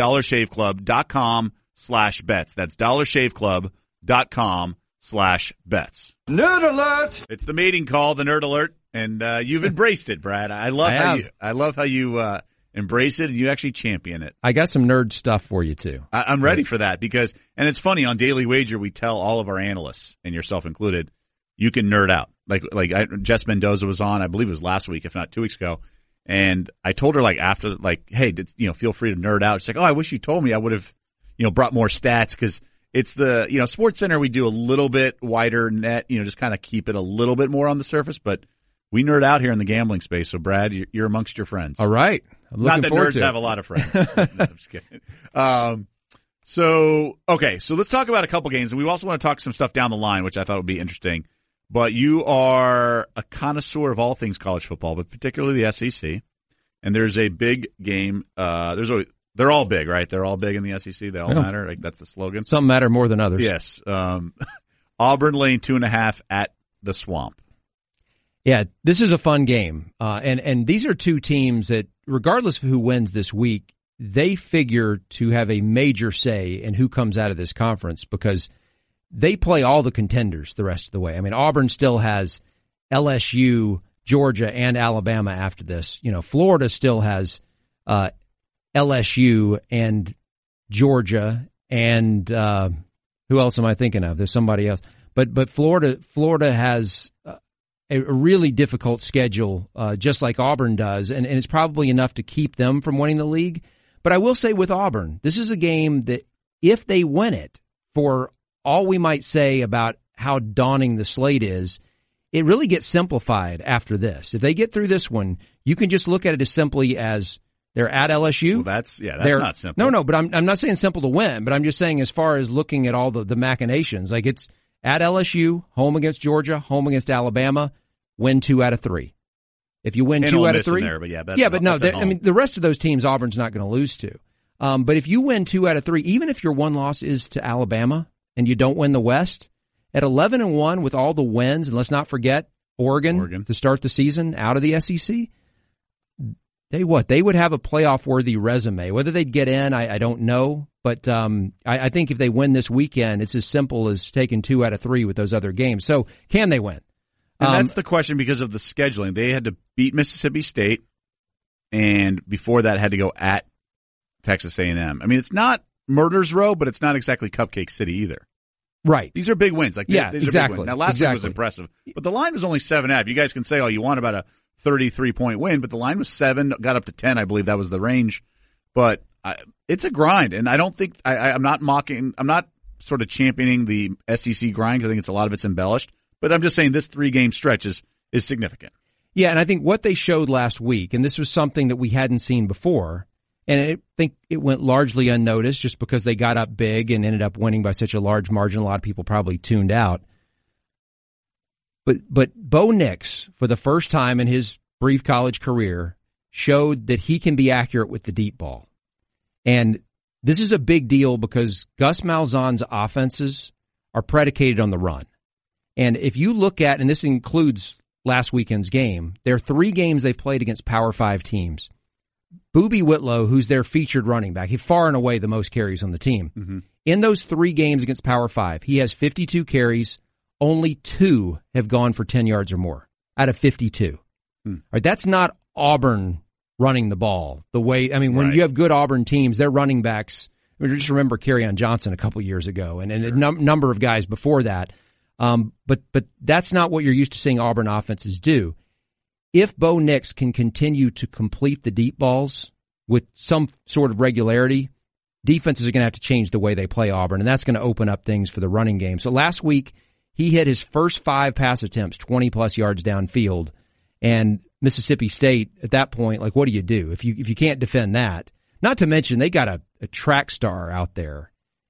dollarshaveclub.com/bets. That's dollarshaveclub.com/bets. Nerd Alert! It's the meeting call, the Nerd Alert, and you've embraced it, Brad. I love how you embrace it, and you actually champion it. I got some nerd stuff for you, too. I'm ready for that because, and it's funny, on Daily Wager, we tell all of our analysts, and yourself included, you can nerd out. Jess Mendoza was on, I believe it was last week, if not 2 weeks ago, and I told her, after, hey, feel free to nerd out. She's like, oh, I wish you told me. I would have, brought more stats because it's the, Sports Center, we do a little bit wider net, just kind of keep it a little bit more on the surface, but we nerd out here in the gambling space. So, Brad, you're amongst your friends. All right. Not that nerds have a lot of friends. No, I'm just kidding. So let's talk about a couple games, and we also want to talk some stuff down the line, which I thought would be interesting. But you are a connoisseur of all things college football, but particularly the SEC. And there's a big game. They're all big, right? They're all big in the SEC. They all matter. That's the slogan. Some matter more than others. Yes. Auburn laying 2.5 at the Swamp. Yeah, this is a fun game. And these are two teams that, regardless of who wins this week, they figure to have a major say in who comes out of this conference because they play all the contenders the rest of the way. I mean, Auburn still has LSU, Georgia, and Alabama after this. You know, Florida still has LSU and Georgia and who else am I thinking of? There's somebody else. But Florida has a really difficult schedule, just like Auburn does, and it's probably enough to keep them from winning the league. But I will say with Auburn, this is a game that if they win it, for all we might say about how daunting the slate is, it really gets simplified after this. If they get through this one, you can just look at it as simply as they're at LSU. Well, that's not simple. No, but I'm not saying simple to win, but I'm just saying as far as looking at all the machinations, like it's at LSU, home against Georgia, home against Alabama, win 2 out of 3. If you win 2 out of 3, the rest of those teams Auburn's not going to lose to. But if you win 2 out of 3, even if your one loss is to Alabama and you don't win the West, at 11-1 with all the wins, and let's not forget Oregon to start the season out of the SEC. They would have a playoff-worthy resume. Whether they'd get in, I don't know. But I think if they win this weekend, it's as simple as taking 2 out of 3 with those other games. So can they win? And that's the question because of the scheduling. They had to beat Mississippi State, and before that had to go at Texas A&M. I mean, it's not Murder's Row, but it's not exactly Cupcake City either. Right. These are big wins. These exactly. Are big wins. Now, last week was impressive, but the line was only 7.5. You guys can say all you want about a 33-point win, but the line was 7, got up to 10. I believe that was the range. But it's a grind, and I don't think I'm not mocking. I'm not sort of championing the SEC grind because I think it's a lot of it's embellished. But I'm just saying this 3-game stretch is significant. Yeah, and I think what they showed last week, and this was something that we hadn't seen before, and I think it went largely unnoticed just because they got up big and ended up winning by such a large margin. A lot of people probably tuned out. But Bo Nix, for the first time in his brief college career, showed that he can be accurate with the deep ball. And this is a big deal because Gus Malzahn's offenses are predicated on the run. And if you look at, and this includes last weekend's game, there are 3 games they've played against Power 5 teams. Boobie Whitlow, who's their featured running back, he far and away the most carries on the team. Mm-hmm. In those 3 games against Power 5, he has 52 carries. Only 2 have gone for 10 yards or more out of 52. All right, that's not Auburn running the ball the way, when you have good Auburn teams, their running backs, just remember Kerryon Johnson a couple years ago and a number of guys before that. But that's not what you're used to seeing Auburn offenses do. If Bo Nix can continue to complete the deep balls with some sort of regularity, defenses are going to have to change the way they play Auburn, and that's going to open up things for the running game. So last week, he hit his first 5 pass attempts, 20-plus yards downfield, and Mississippi State, at that point, like, what do you do? If you can't defend that, not to mention they got a track star out there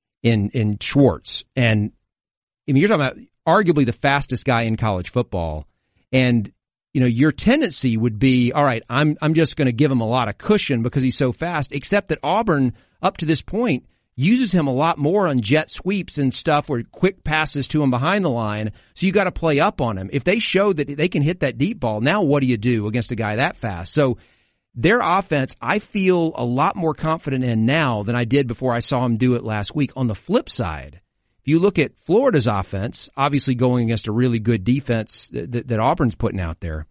in Schwartz, and you're talking about arguably the fastest guy in college football, and your tendency would be, all right, I'm just going to give him a lot of cushion because he's so fast, except that Auburn, up to this point, uses him a lot more on jet sweeps and stuff or quick passes to him behind the line, so you got to play up on him. If they show that they can hit that deep ball, now what do you do against a guy that fast? So their offense, I feel a lot more confident in now than I did before I saw him do it last week. On the flip side, if you look at Florida's offense, obviously going against a really good defense that Auburn's putting out there,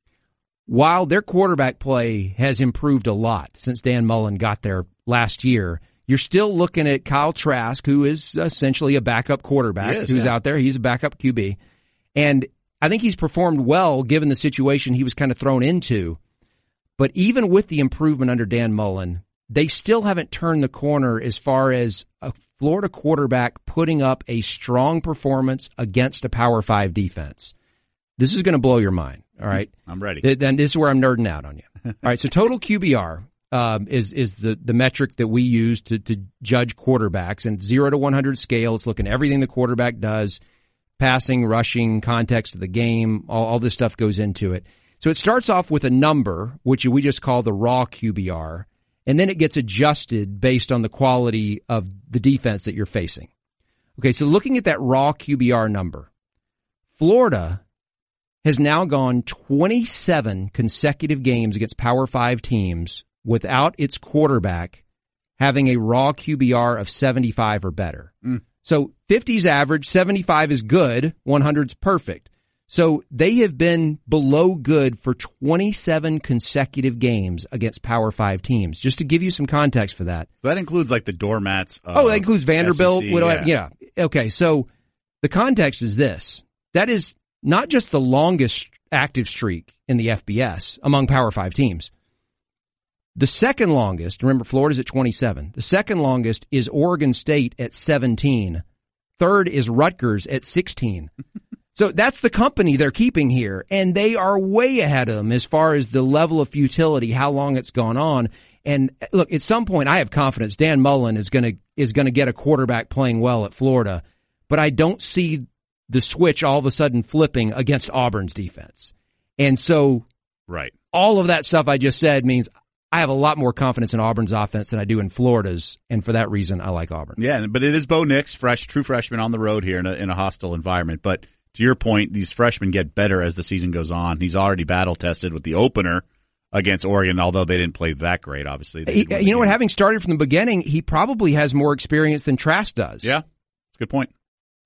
while their quarterback play has improved a lot since Dan Mullen got there last year, you're still looking at Kyle Trask, who is essentially a backup quarterback who's out there. He's a backup QB. And I think he's performed well given the situation he was kind of thrown into. But even with the improvement under Dan Mullen, they still haven't turned the corner as far as a Florida quarterback putting up a strong performance against a Power 5 defense. This is going to blow your mind, all right? I'm ready. Then this is where I'm nerding out on you. All right, so total QBR is the metric that we use to judge quarterbacks, and 0 to 100 scale. It's looking at everything the quarterback does, passing, rushing, context of the game, all this stuff goes into it. So it starts off with a number, which we just call the raw QBR, and then it gets adjusted based on the quality of the defense that you're facing. Okay, so looking at that raw QBR number, Florida has now gone 27 consecutive games against Power 5 teams without its quarterback having a raw QBR of 75 or better. So 50's average, 75 is good, 100's perfect. So they have been below good for 27 consecutive games against Power 5 teams. Just to give you some context for that. So that includes like the doormats. That includes Vanderbilt. SEC, yeah. Okay, so the context is this. That is not just the longest active streak in the FBS among Power 5 teams. The second longest, remember Florida's at 27. The second longest is Oregon State at 17. Third is Rutgers at 16. So that's the company they're keeping here, and they are way ahead of them as far as the level of futility, how long it's gone on. And look, at some point, I have confidence Dan Mullen is going to get a quarterback playing well at Florida, but I don't see the switch all of a sudden flipping against Auburn's defense. And so, right, all of that stuff I just said means I have a lot more confidence in Auburn's offense than I do in Florida's, and for that reason, I like Auburn. Yeah, but it is Bo Nix, true freshman on the road here in a hostile environment, but to your point, these freshmen get better as the season goes on. He's already battle-tested with the opener against Oregon, although they didn't play that great, obviously. You know what? Having started from the beginning, he probably has more experience than Trask does. Yeah, that's a good point.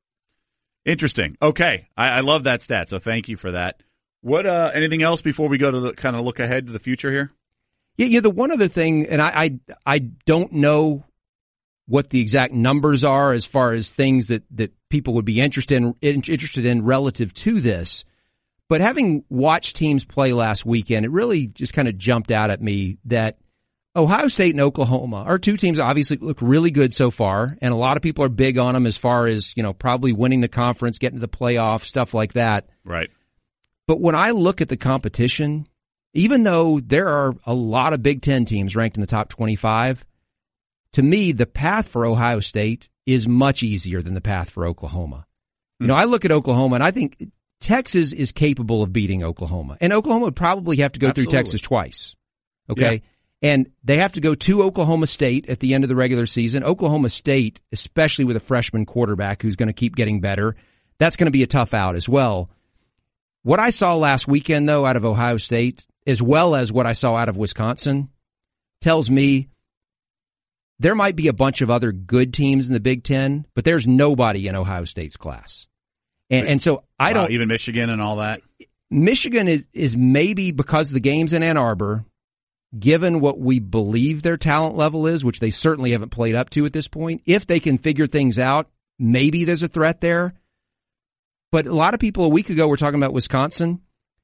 Interesting. Okay, I love that stat, so thank you for that. What? Anything else before we go to kind of look ahead to the future here? Yeah. The one other thing, and I don't know what the exact numbers are as far as things that people would be interested in relative to this. But having watched teams play last weekend, it really just kind of jumped out at me that Ohio State and Oklahoma are two teams that obviously look really good so far, and a lot of people are big on them as far as, probably winning the conference, getting to the playoffs, stuff like that. Right. But when I look at the competition, even though there are a lot of Big Ten teams ranked in the top 25, to me, the path for Ohio State is much easier than the path for Oklahoma. I look at Oklahoma, and I think Texas is capable of beating Oklahoma. And Oklahoma would probably have to go through Texas twice. Okay? Yeah. And they have to go to Oklahoma State at the end of the regular season. Oklahoma State, especially with a freshman quarterback who's going to keep getting better, that's going to be a tough out as well. What I saw last weekend, though, out of Ohio State, as well as what I saw out of Wisconsin, tells me there might be a bunch of other good teams in the Big Ten, but there's nobody in Ohio State's class. And so I don't... Even Michigan and all that? Michigan is maybe because of the games in Ann Arbor, given what we believe their talent level is, which they certainly haven't played up to at this point, if they can figure things out, maybe there's a threat there. But a lot of people a week ago were talking about Wisconsin.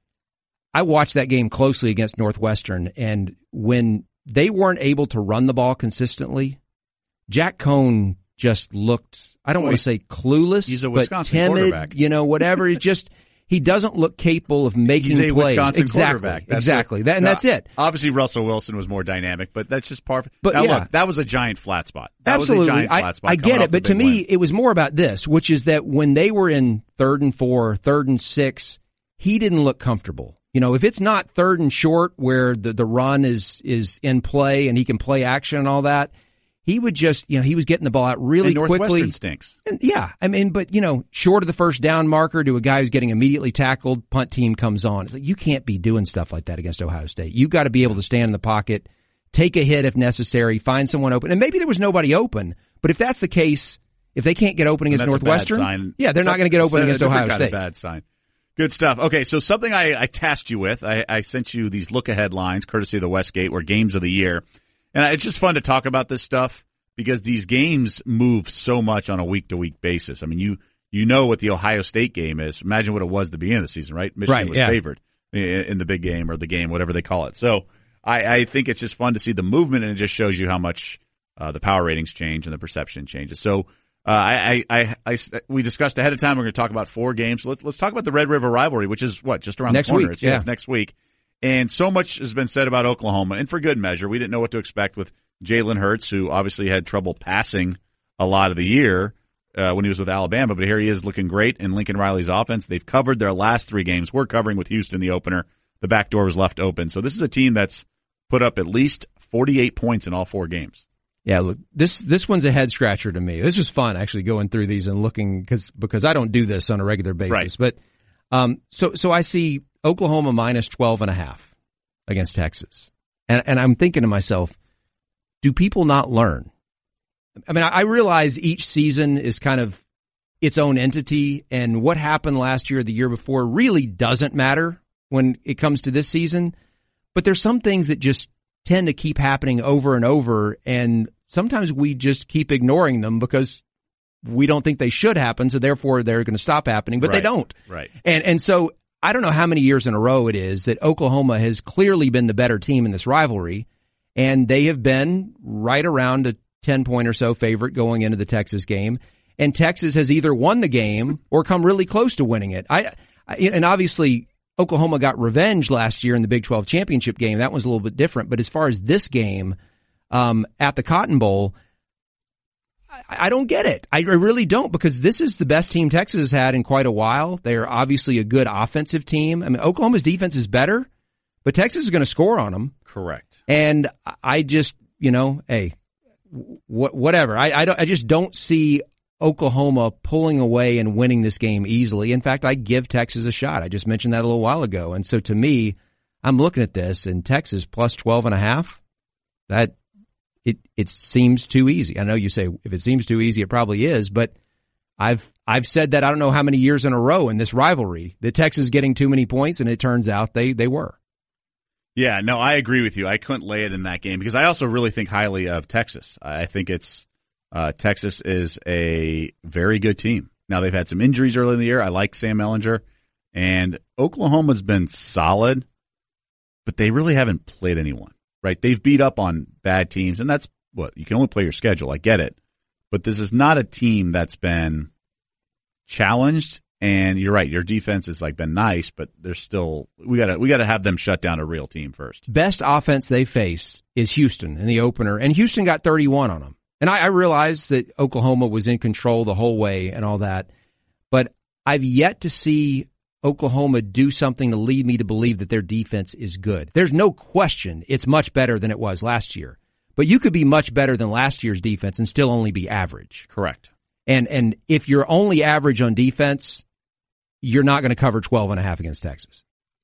I watched that game closely against Northwestern, and when they weren't able to run the ball consistently, Jack Cohn just looked, I don't want to say clueless, he's a but Wisconsin timid, quarterback. Whatever. He doesn't look capable of making he's a plays. Wisconsin exactly. Quarterback. Exactly. That's it. Obviously, Russell Wilson was more dynamic, but that's just part. But look, that was a giant flat spot. Absolutely. I get it, but to me, it was more about this, which is that when they were in 3rd and 4, 3rd and 6, he didn't look comfortable. If it's not 3rd and short where the run is in play and he can play action and all that, he would just, he was getting the ball out really quickly. Northwestern stinks. And but short of the first down marker to a guy who's getting immediately tackled, punt team comes on. It's like, you can't be doing stuff like that against Ohio State. You've got to be able to stand in the pocket, take a hit if necessary, find someone open. And maybe there was nobody open, but if that's the case, if they can't get open against Northwestern, they're not going to get open against Ohio State. Bad sign. Good stuff. Okay, so something I tasked you with, I sent you these look-ahead lines, courtesy of the Westgate, or games of the year. And it's just fun to talk about this stuff because these games move so much on a week-to-week basis. I mean, you know what the Ohio State game is. Imagine what it was at the beginning of the season, right? Michigan was favored in the big game or the game, whatever they call it. So I think it's just fun to see the movement, and it just shows you how much the power ratings change and the perception changes. So we discussed ahead of time we're going to talk about 4 games. So let's talk about the Red River rivalry, which is just around next the corner. Week, It's next week. And so much has been said about Oklahoma, and for good measure. We didn't know what to expect with Jalen Hurts, who obviously had trouble passing a lot of the year when he was with Alabama, but here he is looking great in Lincoln Riley's offense. They've covered their last 3 games. We're covering with Houston the opener. The back door was left open. So this is a team that's put up at least 48 points in all 4 games. Yeah, look, this one's a head scratcher to me. This was fun actually going through these and looking because I don't do this on a regular basis. Right. So I see Oklahoma minus 12.5 against Texas. And I'm thinking to myself, do people not learn? I mean, I realize each season is kind of its own entity, and what happened last year or the year before really doesn't matter when it comes to this season. But there's some things that just tend to keep happening over and over, and sometimes we just keep ignoring them because we don't think they should happen, so therefore they're going to stop happening, but they don't. Right. And so I don't know how many years in a row it is that Oklahoma has clearly been the better team in this rivalry, and they have been right around a 10-point or so favorite going into the Texas game, and Texas has either won the game or come really close to winning it. And obviously Oklahoma got revenge last year in the Big 12 championship game. That was a little bit different, but as far as this game at the Cotton Bowl, I don't get it. I really don't, because this is the best team Texas has had in quite a while. They are obviously a good offensive team. I mean, Oklahoma's defense is better, but Texas is going to score on them. Correct. And I just, hey, whatever. I just don't see Oklahoma pulling away and winning this game easily. In fact, I give Texas a shot. I just mentioned that a little while ago. And so to me, I'm looking at this, and Texas plus 12.5, that it seems too easy. I know you say if it seems too easy, it probably is, but I've said that I don't know how many years in a row in this rivalry that Texas is getting too many points, and it turns out they were. Yeah, no, I agree with you. I couldn't lay it in that game because I also really think highly of Texas. I think Texas is a very good team. Now, they've had some injuries early in the year. I like Sam Ehlinger, and Oklahoma's been solid, but they really haven't played anyone. Right, they've beat up on bad teams, and that's what you can only play your schedule. I get it, but this is not a team that's been challenged. And you're right, your defense has been nice, but there's still we gotta have them shut down a real team first. Best offense they face is Houston in the opener, and Houston got 31 on them. And I realize that Oklahoma was in control the whole way and all that, but I've yet to see Oklahoma do something to lead me to believe that their defense is good. There's no question it's much better than it was last year. But you could be much better than last year's defense and still only be average. Correct. And if you're only average on defense, you're not going to cover 12.5 against Texas.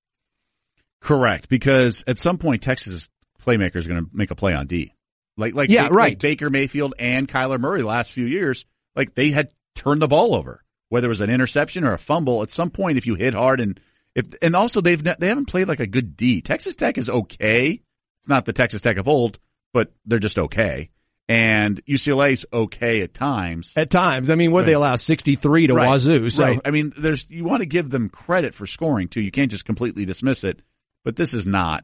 Correct, because at some point Texas playmaker is going to make a play on D. Like Baker Mayfield and Kyler Murray the last few years, they had turned the ball over. Whether it was an interception or a fumble, at some point, if you hit hard and also they haven't played a good D. Texas Tech is okay. It's not the Texas Tech of old, but they're just okay. And UCLA's okay at times. At times, I mean, they allow 63 to Wazoo. So. Right. I mean, you want to give them credit for scoring too. You can't just completely dismiss it. But this is not.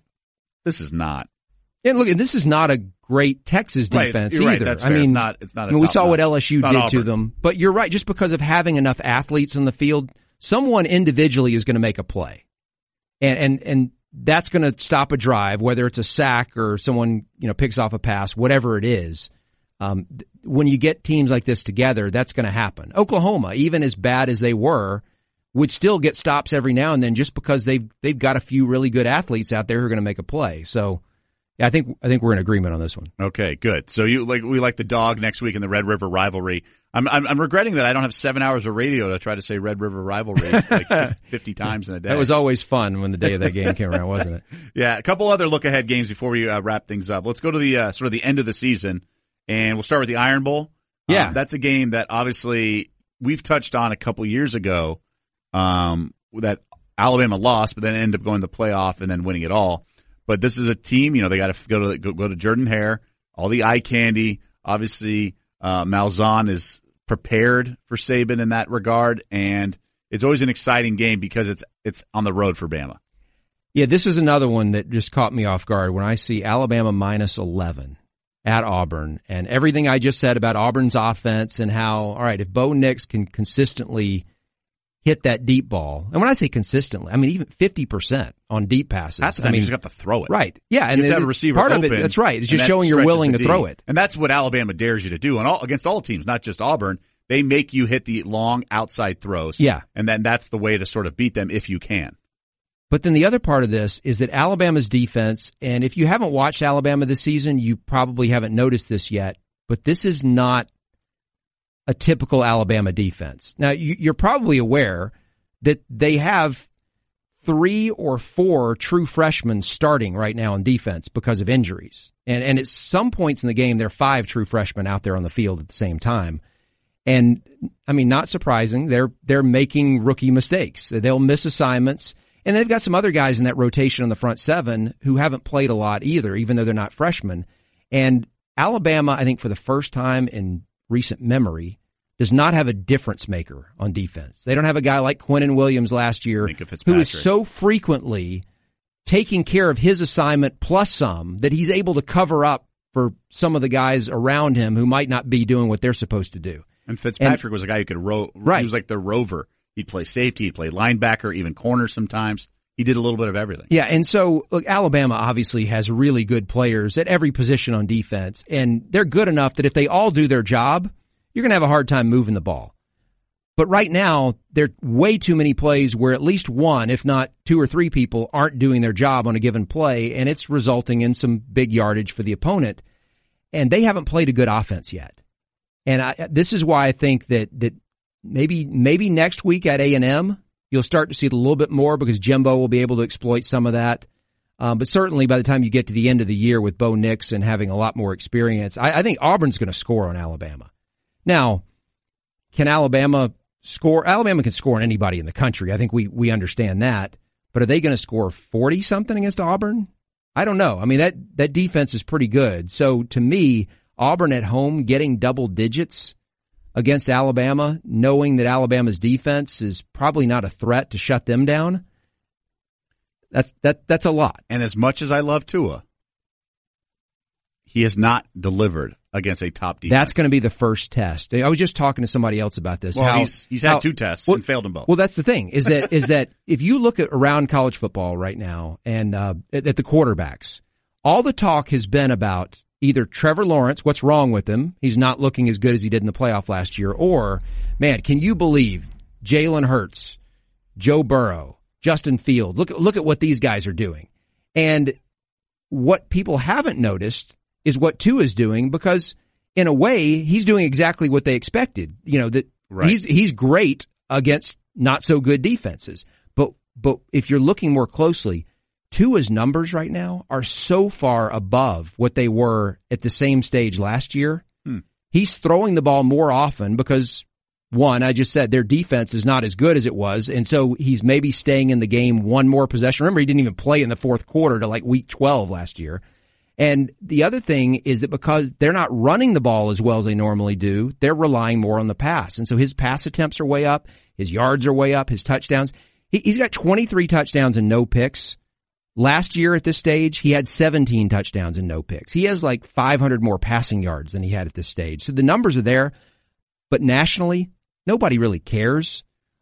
And look, this is not a great Texas defense either. Right, that's fair. It's not. We saw what LSU did to them, but you're right. Just because of having enough athletes on the field, someone individually is going to make a play, and that's going to stop a drive, whether it's a sack or someone picks off a pass, whatever it is. When you get teams like this together, that's going to happen. Oklahoma, even as bad as they were, would still get stops every now and then just because they've got a few really good athletes out there who are going to make a play. So. Yeah, I think we're in agreement on this one. Okay, good. So we like the dog next week in the Red River rivalry. I'm regretting that I don't have 7 hours of radio to try to say Red River rivalry 50 times in a day. That was always fun when the day of that game came around, wasn't it? Yeah, a couple other look ahead games before we wrap things up. Let's go to the sort of the end of the season, and we'll start with the Iron Bowl. Yeah, that's a game that obviously we've touched on a couple years ago. That Alabama lost, but then ended up going to the playoff and then winning it all. But this is a team, they got to go to Jordan Hare, all the eye candy. Obviously, Malzahn is prepared for Saban in that regard, and it's always an exciting game because it's on the road for Bama. Yeah, this is another one that just caught me off guard when I see Alabama minus 11 at Auburn, and everything I just said about Auburn's offense and how, all right, if Bo Nix can consistently hit that deep ball. And when I say consistently, I mean even 50% on deep passes. Half the time you just have to throw it. Right. Yeah. And you have to have a receiver part open, of it, that's right. It's just showing you're willing to throw it. And that's what Alabama dares you to do against all teams, not just Auburn. They make you hit the long outside throws. Yeah. And then that's the way to sort of beat them if you can. But then the other part of this is that Alabama's defense, and if you haven't watched Alabama this season, you probably haven't noticed this yet, but this is not a typical Alabama defense. Now, you're probably aware that they have 3 or 4 true freshmen starting right now on defense because of injuries. And at some points in the game, there are 5 true freshmen out there on the field at the same time. And I mean, not surprising, they're making rookie mistakes. They'll miss assignments. And they've got some other guys in that rotation on the front 7 who haven't played a lot either, even though they're not freshmen. And Alabama, I think for the first time in recent memory, does not have a difference maker on defense. They don't have a guy like Quinnen Williams last year who is so frequently taking care of his assignment plus some that he's able to cover up for some of the guys around him who might not be doing what they're supposed to do. And Fitzpatrick was a guy who could right. He was like the rover. He'd play safety, he'd play linebacker, even corner sometimes. He did a little bit of everything. Yeah, and so look, Alabama obviously has really good players at every position on defense, and they're good enough that if they all do their job, you're going to have a hard time moving the ball. But right now, there are way too many plays where at least one, if not 2 or 3 people, aren't doing their job on a given play, and it's resulting in some big yardage for the opponent. And they haven't played a good offense yet. And this is why I think that maybe next week at A&M, you'll start to see it a little bit more because Jimbo will be able to exploit some of that. But certainly by the time you get to the end of the year with Bo Nix and having a lot more experience, I think Auburn's going to score on Alabama. Now, can Alabama score? Alabama can score on anybody in the country. I think we understand that. But are they going to score 40-something against Auburn? I don't know. I mean, that defense is pretty good. So to me, Auburn at home getting double digits against Alabama, knowing that Alabama's defense is probably not a threat to shut them down, that's a lot. And as much as I love Tua, he has not delivered against a top defense. That's going to be the first test. I was just talking to somebody else about this. Well, he's had 2 tests and failed them both. Well, that's the thing, is that if you look at around college football right now and at the quarterbacks, all the talk has been about either Trevor Lawrence, what's wrong with him? He's not looking as good as he did in the playoff last year. Or, man, can you believe Jalen Hurts, Joe Burrow, Justin Fields? Look at what these guys are doing. And what people haven't noticed is what Tua is doing, because in a way, he's doing exactly what they expected. You know, that right. He's great against not so good defenses. But if you're looking more closely, Tua's numbers right now are so far above what they were at the same stage last year. He's throwing the ball more often because, one, I just said their defense is not as good as it was, and so he's maybe staying in the game one more possession. Remember, he didn't even play in the fourth quarter to like week 12 last year. And the other thing is that because they're not running the ball as well as they normally do, they're relying more on the pass. And so his pass attempts are way up, his yards are way up, his touchdowns. He's got 23 touchdowns and no picks. Last year at this stage, he had 17 touchdowns and no picks. He has like 500 more passing yards than he had at this stage. So the numbers are there, but nationally, nobody really cares.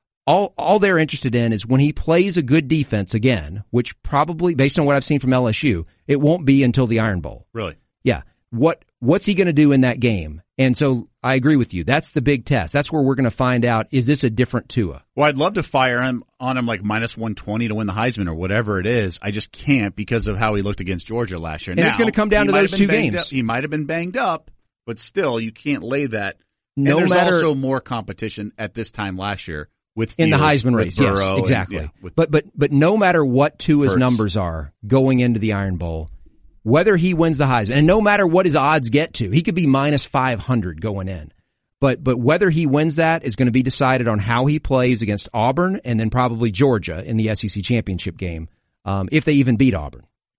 All they're interested in is when he plays a good defense again, which probably, based on what I've seen from LSU, it won't be until the Iron Bowl. Really? Yeah. What's he going to do in that game? And so I agree with you. That's the big test. That's where we're going to find out, is this a different Tua? Well, I'd love to fire him on him like minus 120 to win the Heisman or whatever it is. I just can't because of how he looked against Georgia last year. And it's going to come down to those 2 games. He might have been banged up, but still, you can't lay that. And there's also more competition at this time last year. In the Heisman race, yes, exactly. But no matter what Tua's numbers are going into the Iron Bowl, whether he wins the Heisman, and no matter what his odds get to, he could be minus 500 going in. But whether he wins that is going to be decided on how he plays against Auburn and then probably Georgia in the SEC championship game, if they even beat Auburn.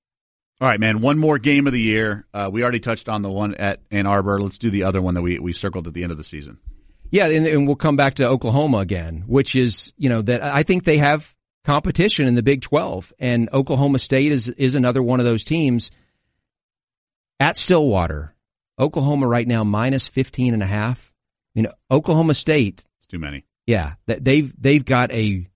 All right, man, one more game of the year. We already touched on the one at Ann Arbor. Let's do the other one that we circled at the end of the season. Yeah, and we'll come back to Oklahoma again, which is, that I think they have competition in the Big 12, and Oklahoma State is another one of those teams. At Stillwater, Oklahoma right now minus 15.5. Oklahoma State. It's too many. Yeah, they've got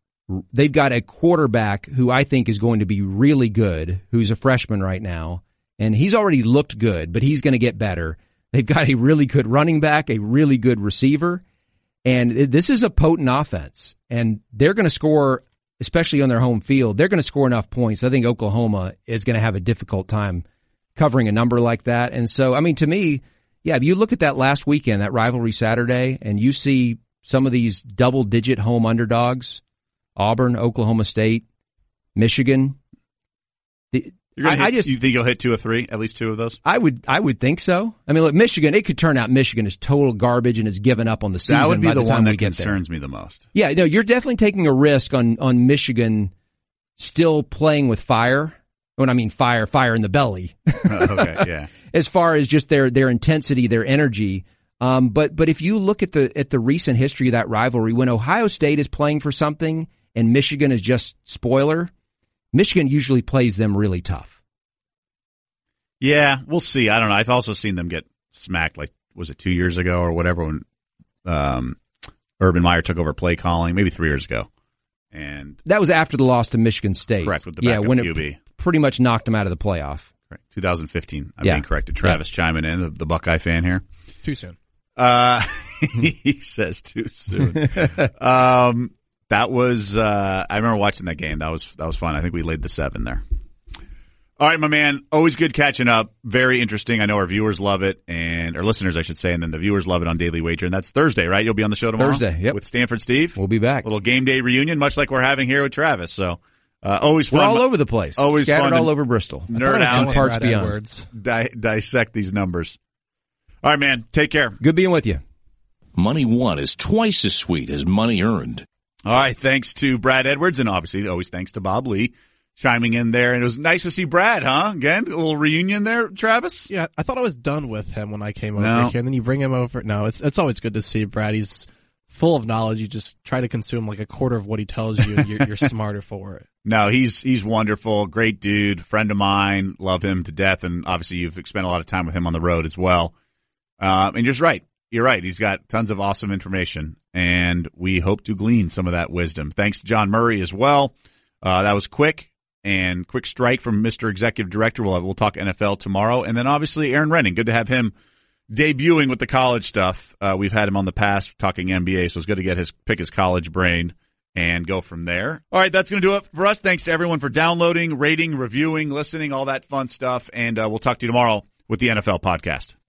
a quarterback who I think is going to be really good, who's a freshman right now, and he's already looked good, but he's going to get better. They've got a really good running back, a really good receiver, and this is a potent offense. And they're going to score, especially on their home field, they're going to score enough points. I think Oklahoma is going to have a difficult time covering a number like that. And so, to me, yeah, if you look at that last weekend, that rivalry Saturday, and you see some of these double-digit home underdogs, Auburn, Oklahoma State, Michigan. You think you'll hit 2 or 3, at least 2 of those? I would think so. I mean, look, Michigan, it could turn out Michigan is total garbage and has given up on the season. That would be by the time one we that get concerns there. me the most. Yeah, no, you're definitely taking a risk on Michigan still playing with fire. When I mean fire in the belly. Okay, yeah. As far as just their intensity, their energy. But if you look at the recent history of that rivalry, when Ohio State is playing for something and Michigan is just spoiler, Michigan usually plays them really tough. Yeah, we'll see. I don't know. I've also seen them get smacked, like, was it 2 years ago or whatever, when Urban Meyer took over play calling, maybe 3 years ago. And that was after the loss to Michigan State. Correct, with the backup when QB. It pretty much knocked them out of the playoff. Correct. 2015. I'm being corrected. Travis chiming in, the Buckeye fan here. Too soon. He says too soon. That was I remember watching that game. That was fun. I think we laid the 7 there. All right, my man. Always good catching up. Very interesting. I know our viewers love it, and our listeners, I should say, and then the viewers love it on Daily Wager. And that's Thursday, right? You'll be on the show tomorrow? Thursday, yep. With Stanford Steve. We'll be back. Little game day reunion, much like we're having here with Travis. So always fun. We're all over the place. Always scattered fun all over Bristol. Nerd out and parts beyond. Dissect these numbers. All right, man. Take care. Good being with you. Money won is twice as sweet as money earned. All right. Thanks to Brad Edwards, and obviously always thanks to Bob Lee chiming in there. And it was nice to see Brad, huh? Again, a little reunion there, Travis? Yeah, I thought I was done with him when I came over here, and then you bring him over. No, it's always good to see Brad. He's full of knowledge. You just try to consume like a quarter of what he tells you, and you're smarter for it. No, he's wonderful. Great dude. Friend of mine. Love him to death. And obviously you've spent a lot of time with him on the road as well. And you're right. You're right. He's got tons of awesome information, and we hope to glean some of that wisdom. Thanks to John Murray as well. That was quick strike from Mr. Executive Director. We'll talk NFL tomorrow. And then obviously Aaron Renning. Good to have him debuting with the college stuff. We've had him on the past talking NBA, so it's good to get pick his college brain and go from there. All right, that's going to do it for us. Thanks to everyone for downloading, rating, reviewing, listening, all that fun stuff. And we'll talk to you tomorrow with the NFL podcast.